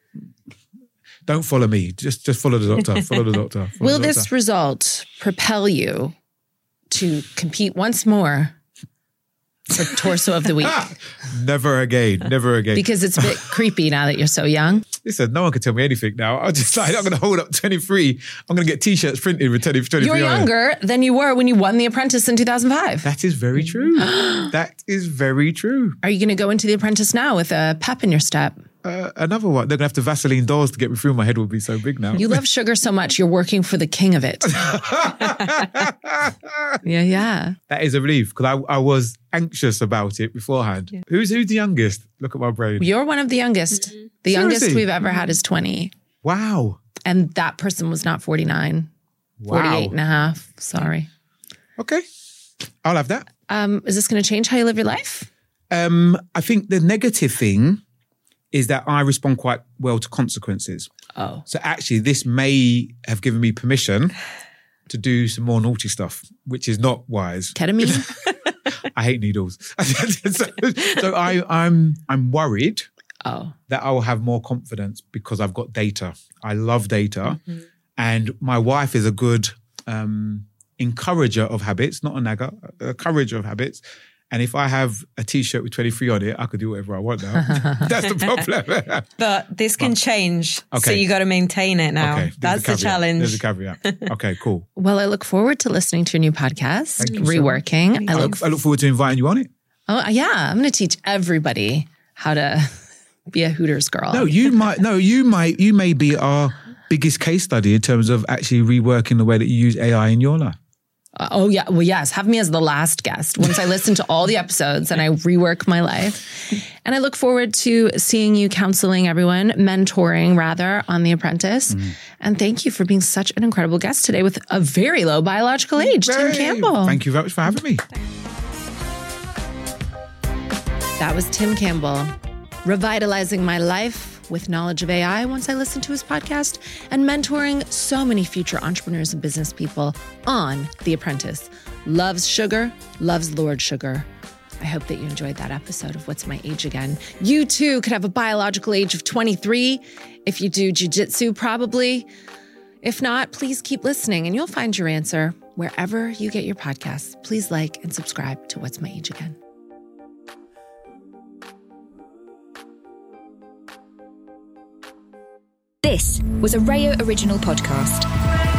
S5: Don't follow me. Just just follow the doctor. Follow the doctor. Follow
S4: Will
S5: the
S4: this
S5: doctor.
S4: result propel you to compete once more for Torso of the Week?
S5: Never again. Never again.
S4: Because it's a bit creepy now that you're so young.
S5: Listen, no one can tell me anything now. I'm just like, I'm going to hold up twenty-three. I'm going to get T-shirts printed with twenty-three.
S4: You're younger than you were when you won The Apprentice in two thousand five.
S5: That is very true. That is very true.
S4: Are you going to go into The Apprentice now with a pep in your step?
S5: Uh, another one. They're going to have to Vaseline doors to get me through. My head will be so big now.
S4: You love sugar so much, you're working for the king of it. Yeah, yeah.
S5: That is a relief because I, I was anxious about it beforehand. Who's who's the youngest? Look at my brain.
S4: You're one of the youngest. The youngest
S5: Seriously?
S4: we've ever had is twenty.
S5: Wow.
S4: And that person was not forty-nine,
S5: Wow.
S4: forty-eight and a half. Sorry.
S5: Okay. I'll have that.
S4: Um, is this going to change how you live your life?
S5: Um, I think the negative thing is that I respond quite well to consequences.
S4: Oh.
S5: So actually, this may have given me permission to do some more naughty stuff, which is not wise.
S4: Ketamine?
S5: I hate needles. so so I, I'm I'm worried
S4: Oh.
S5: that I will have more confidence because I've got data. I love data. And my wife is a good um, encourager of habits, not a nagger, a encourager of habits. And if I have a T-shirt with twenty-three on it, I could do whatever I want now. That's the problem.
S6: But this can change. So
S5: Okay.
S6: you got to maintain it now.
S5: Okay, there's
S6: That's
S5: a
S6: the
S5: caveat.
S6: challenge.
S5: There's a caveat. Okay, cool.
S4: Well, I look forward to listening to your new podcast,
S5: Thank you so
S4: Reworking. I
S5: I
S4: look,
S5: look, I look forward to inviting you on it.
S4: oh yeah, I'm going to teach everybody how to be a Hooters girl.
S5: No, you might. No, you might. You may be our biggest case study in terms of actually reworking the way that you use A I in your life.
S4: Uh, oh yeah, well yes, have me as the last guest once I listen to all the episodes and I rework my life. And I look forward to seeing you counseling everyone, mentoring rather, on The Apprentice.
S5: Mm.
S4: And thank you for being such an incredible guest today with a very low biological age, Tim
S5: Hey,
S4: Campbell.
S5: Thank you very much for having me.
S4: That was Tim Campbell, revitalizing my life with knowledge of A I once I listened to his podcast, and mentoring so many future entrepreneurs and business people on The Apprentice. Loves sugar, loves Lord Sugar. I hope that you enjoyed that episode of What's My Age Again. You too could have a biological age of twenty-three. If you do jujitsu, probably. If not, please keep listening and you'll find your answer wherever you get your podcasts. Please like and subscribe to What's My Age Again.
S3: This was a Rayo Original podcast.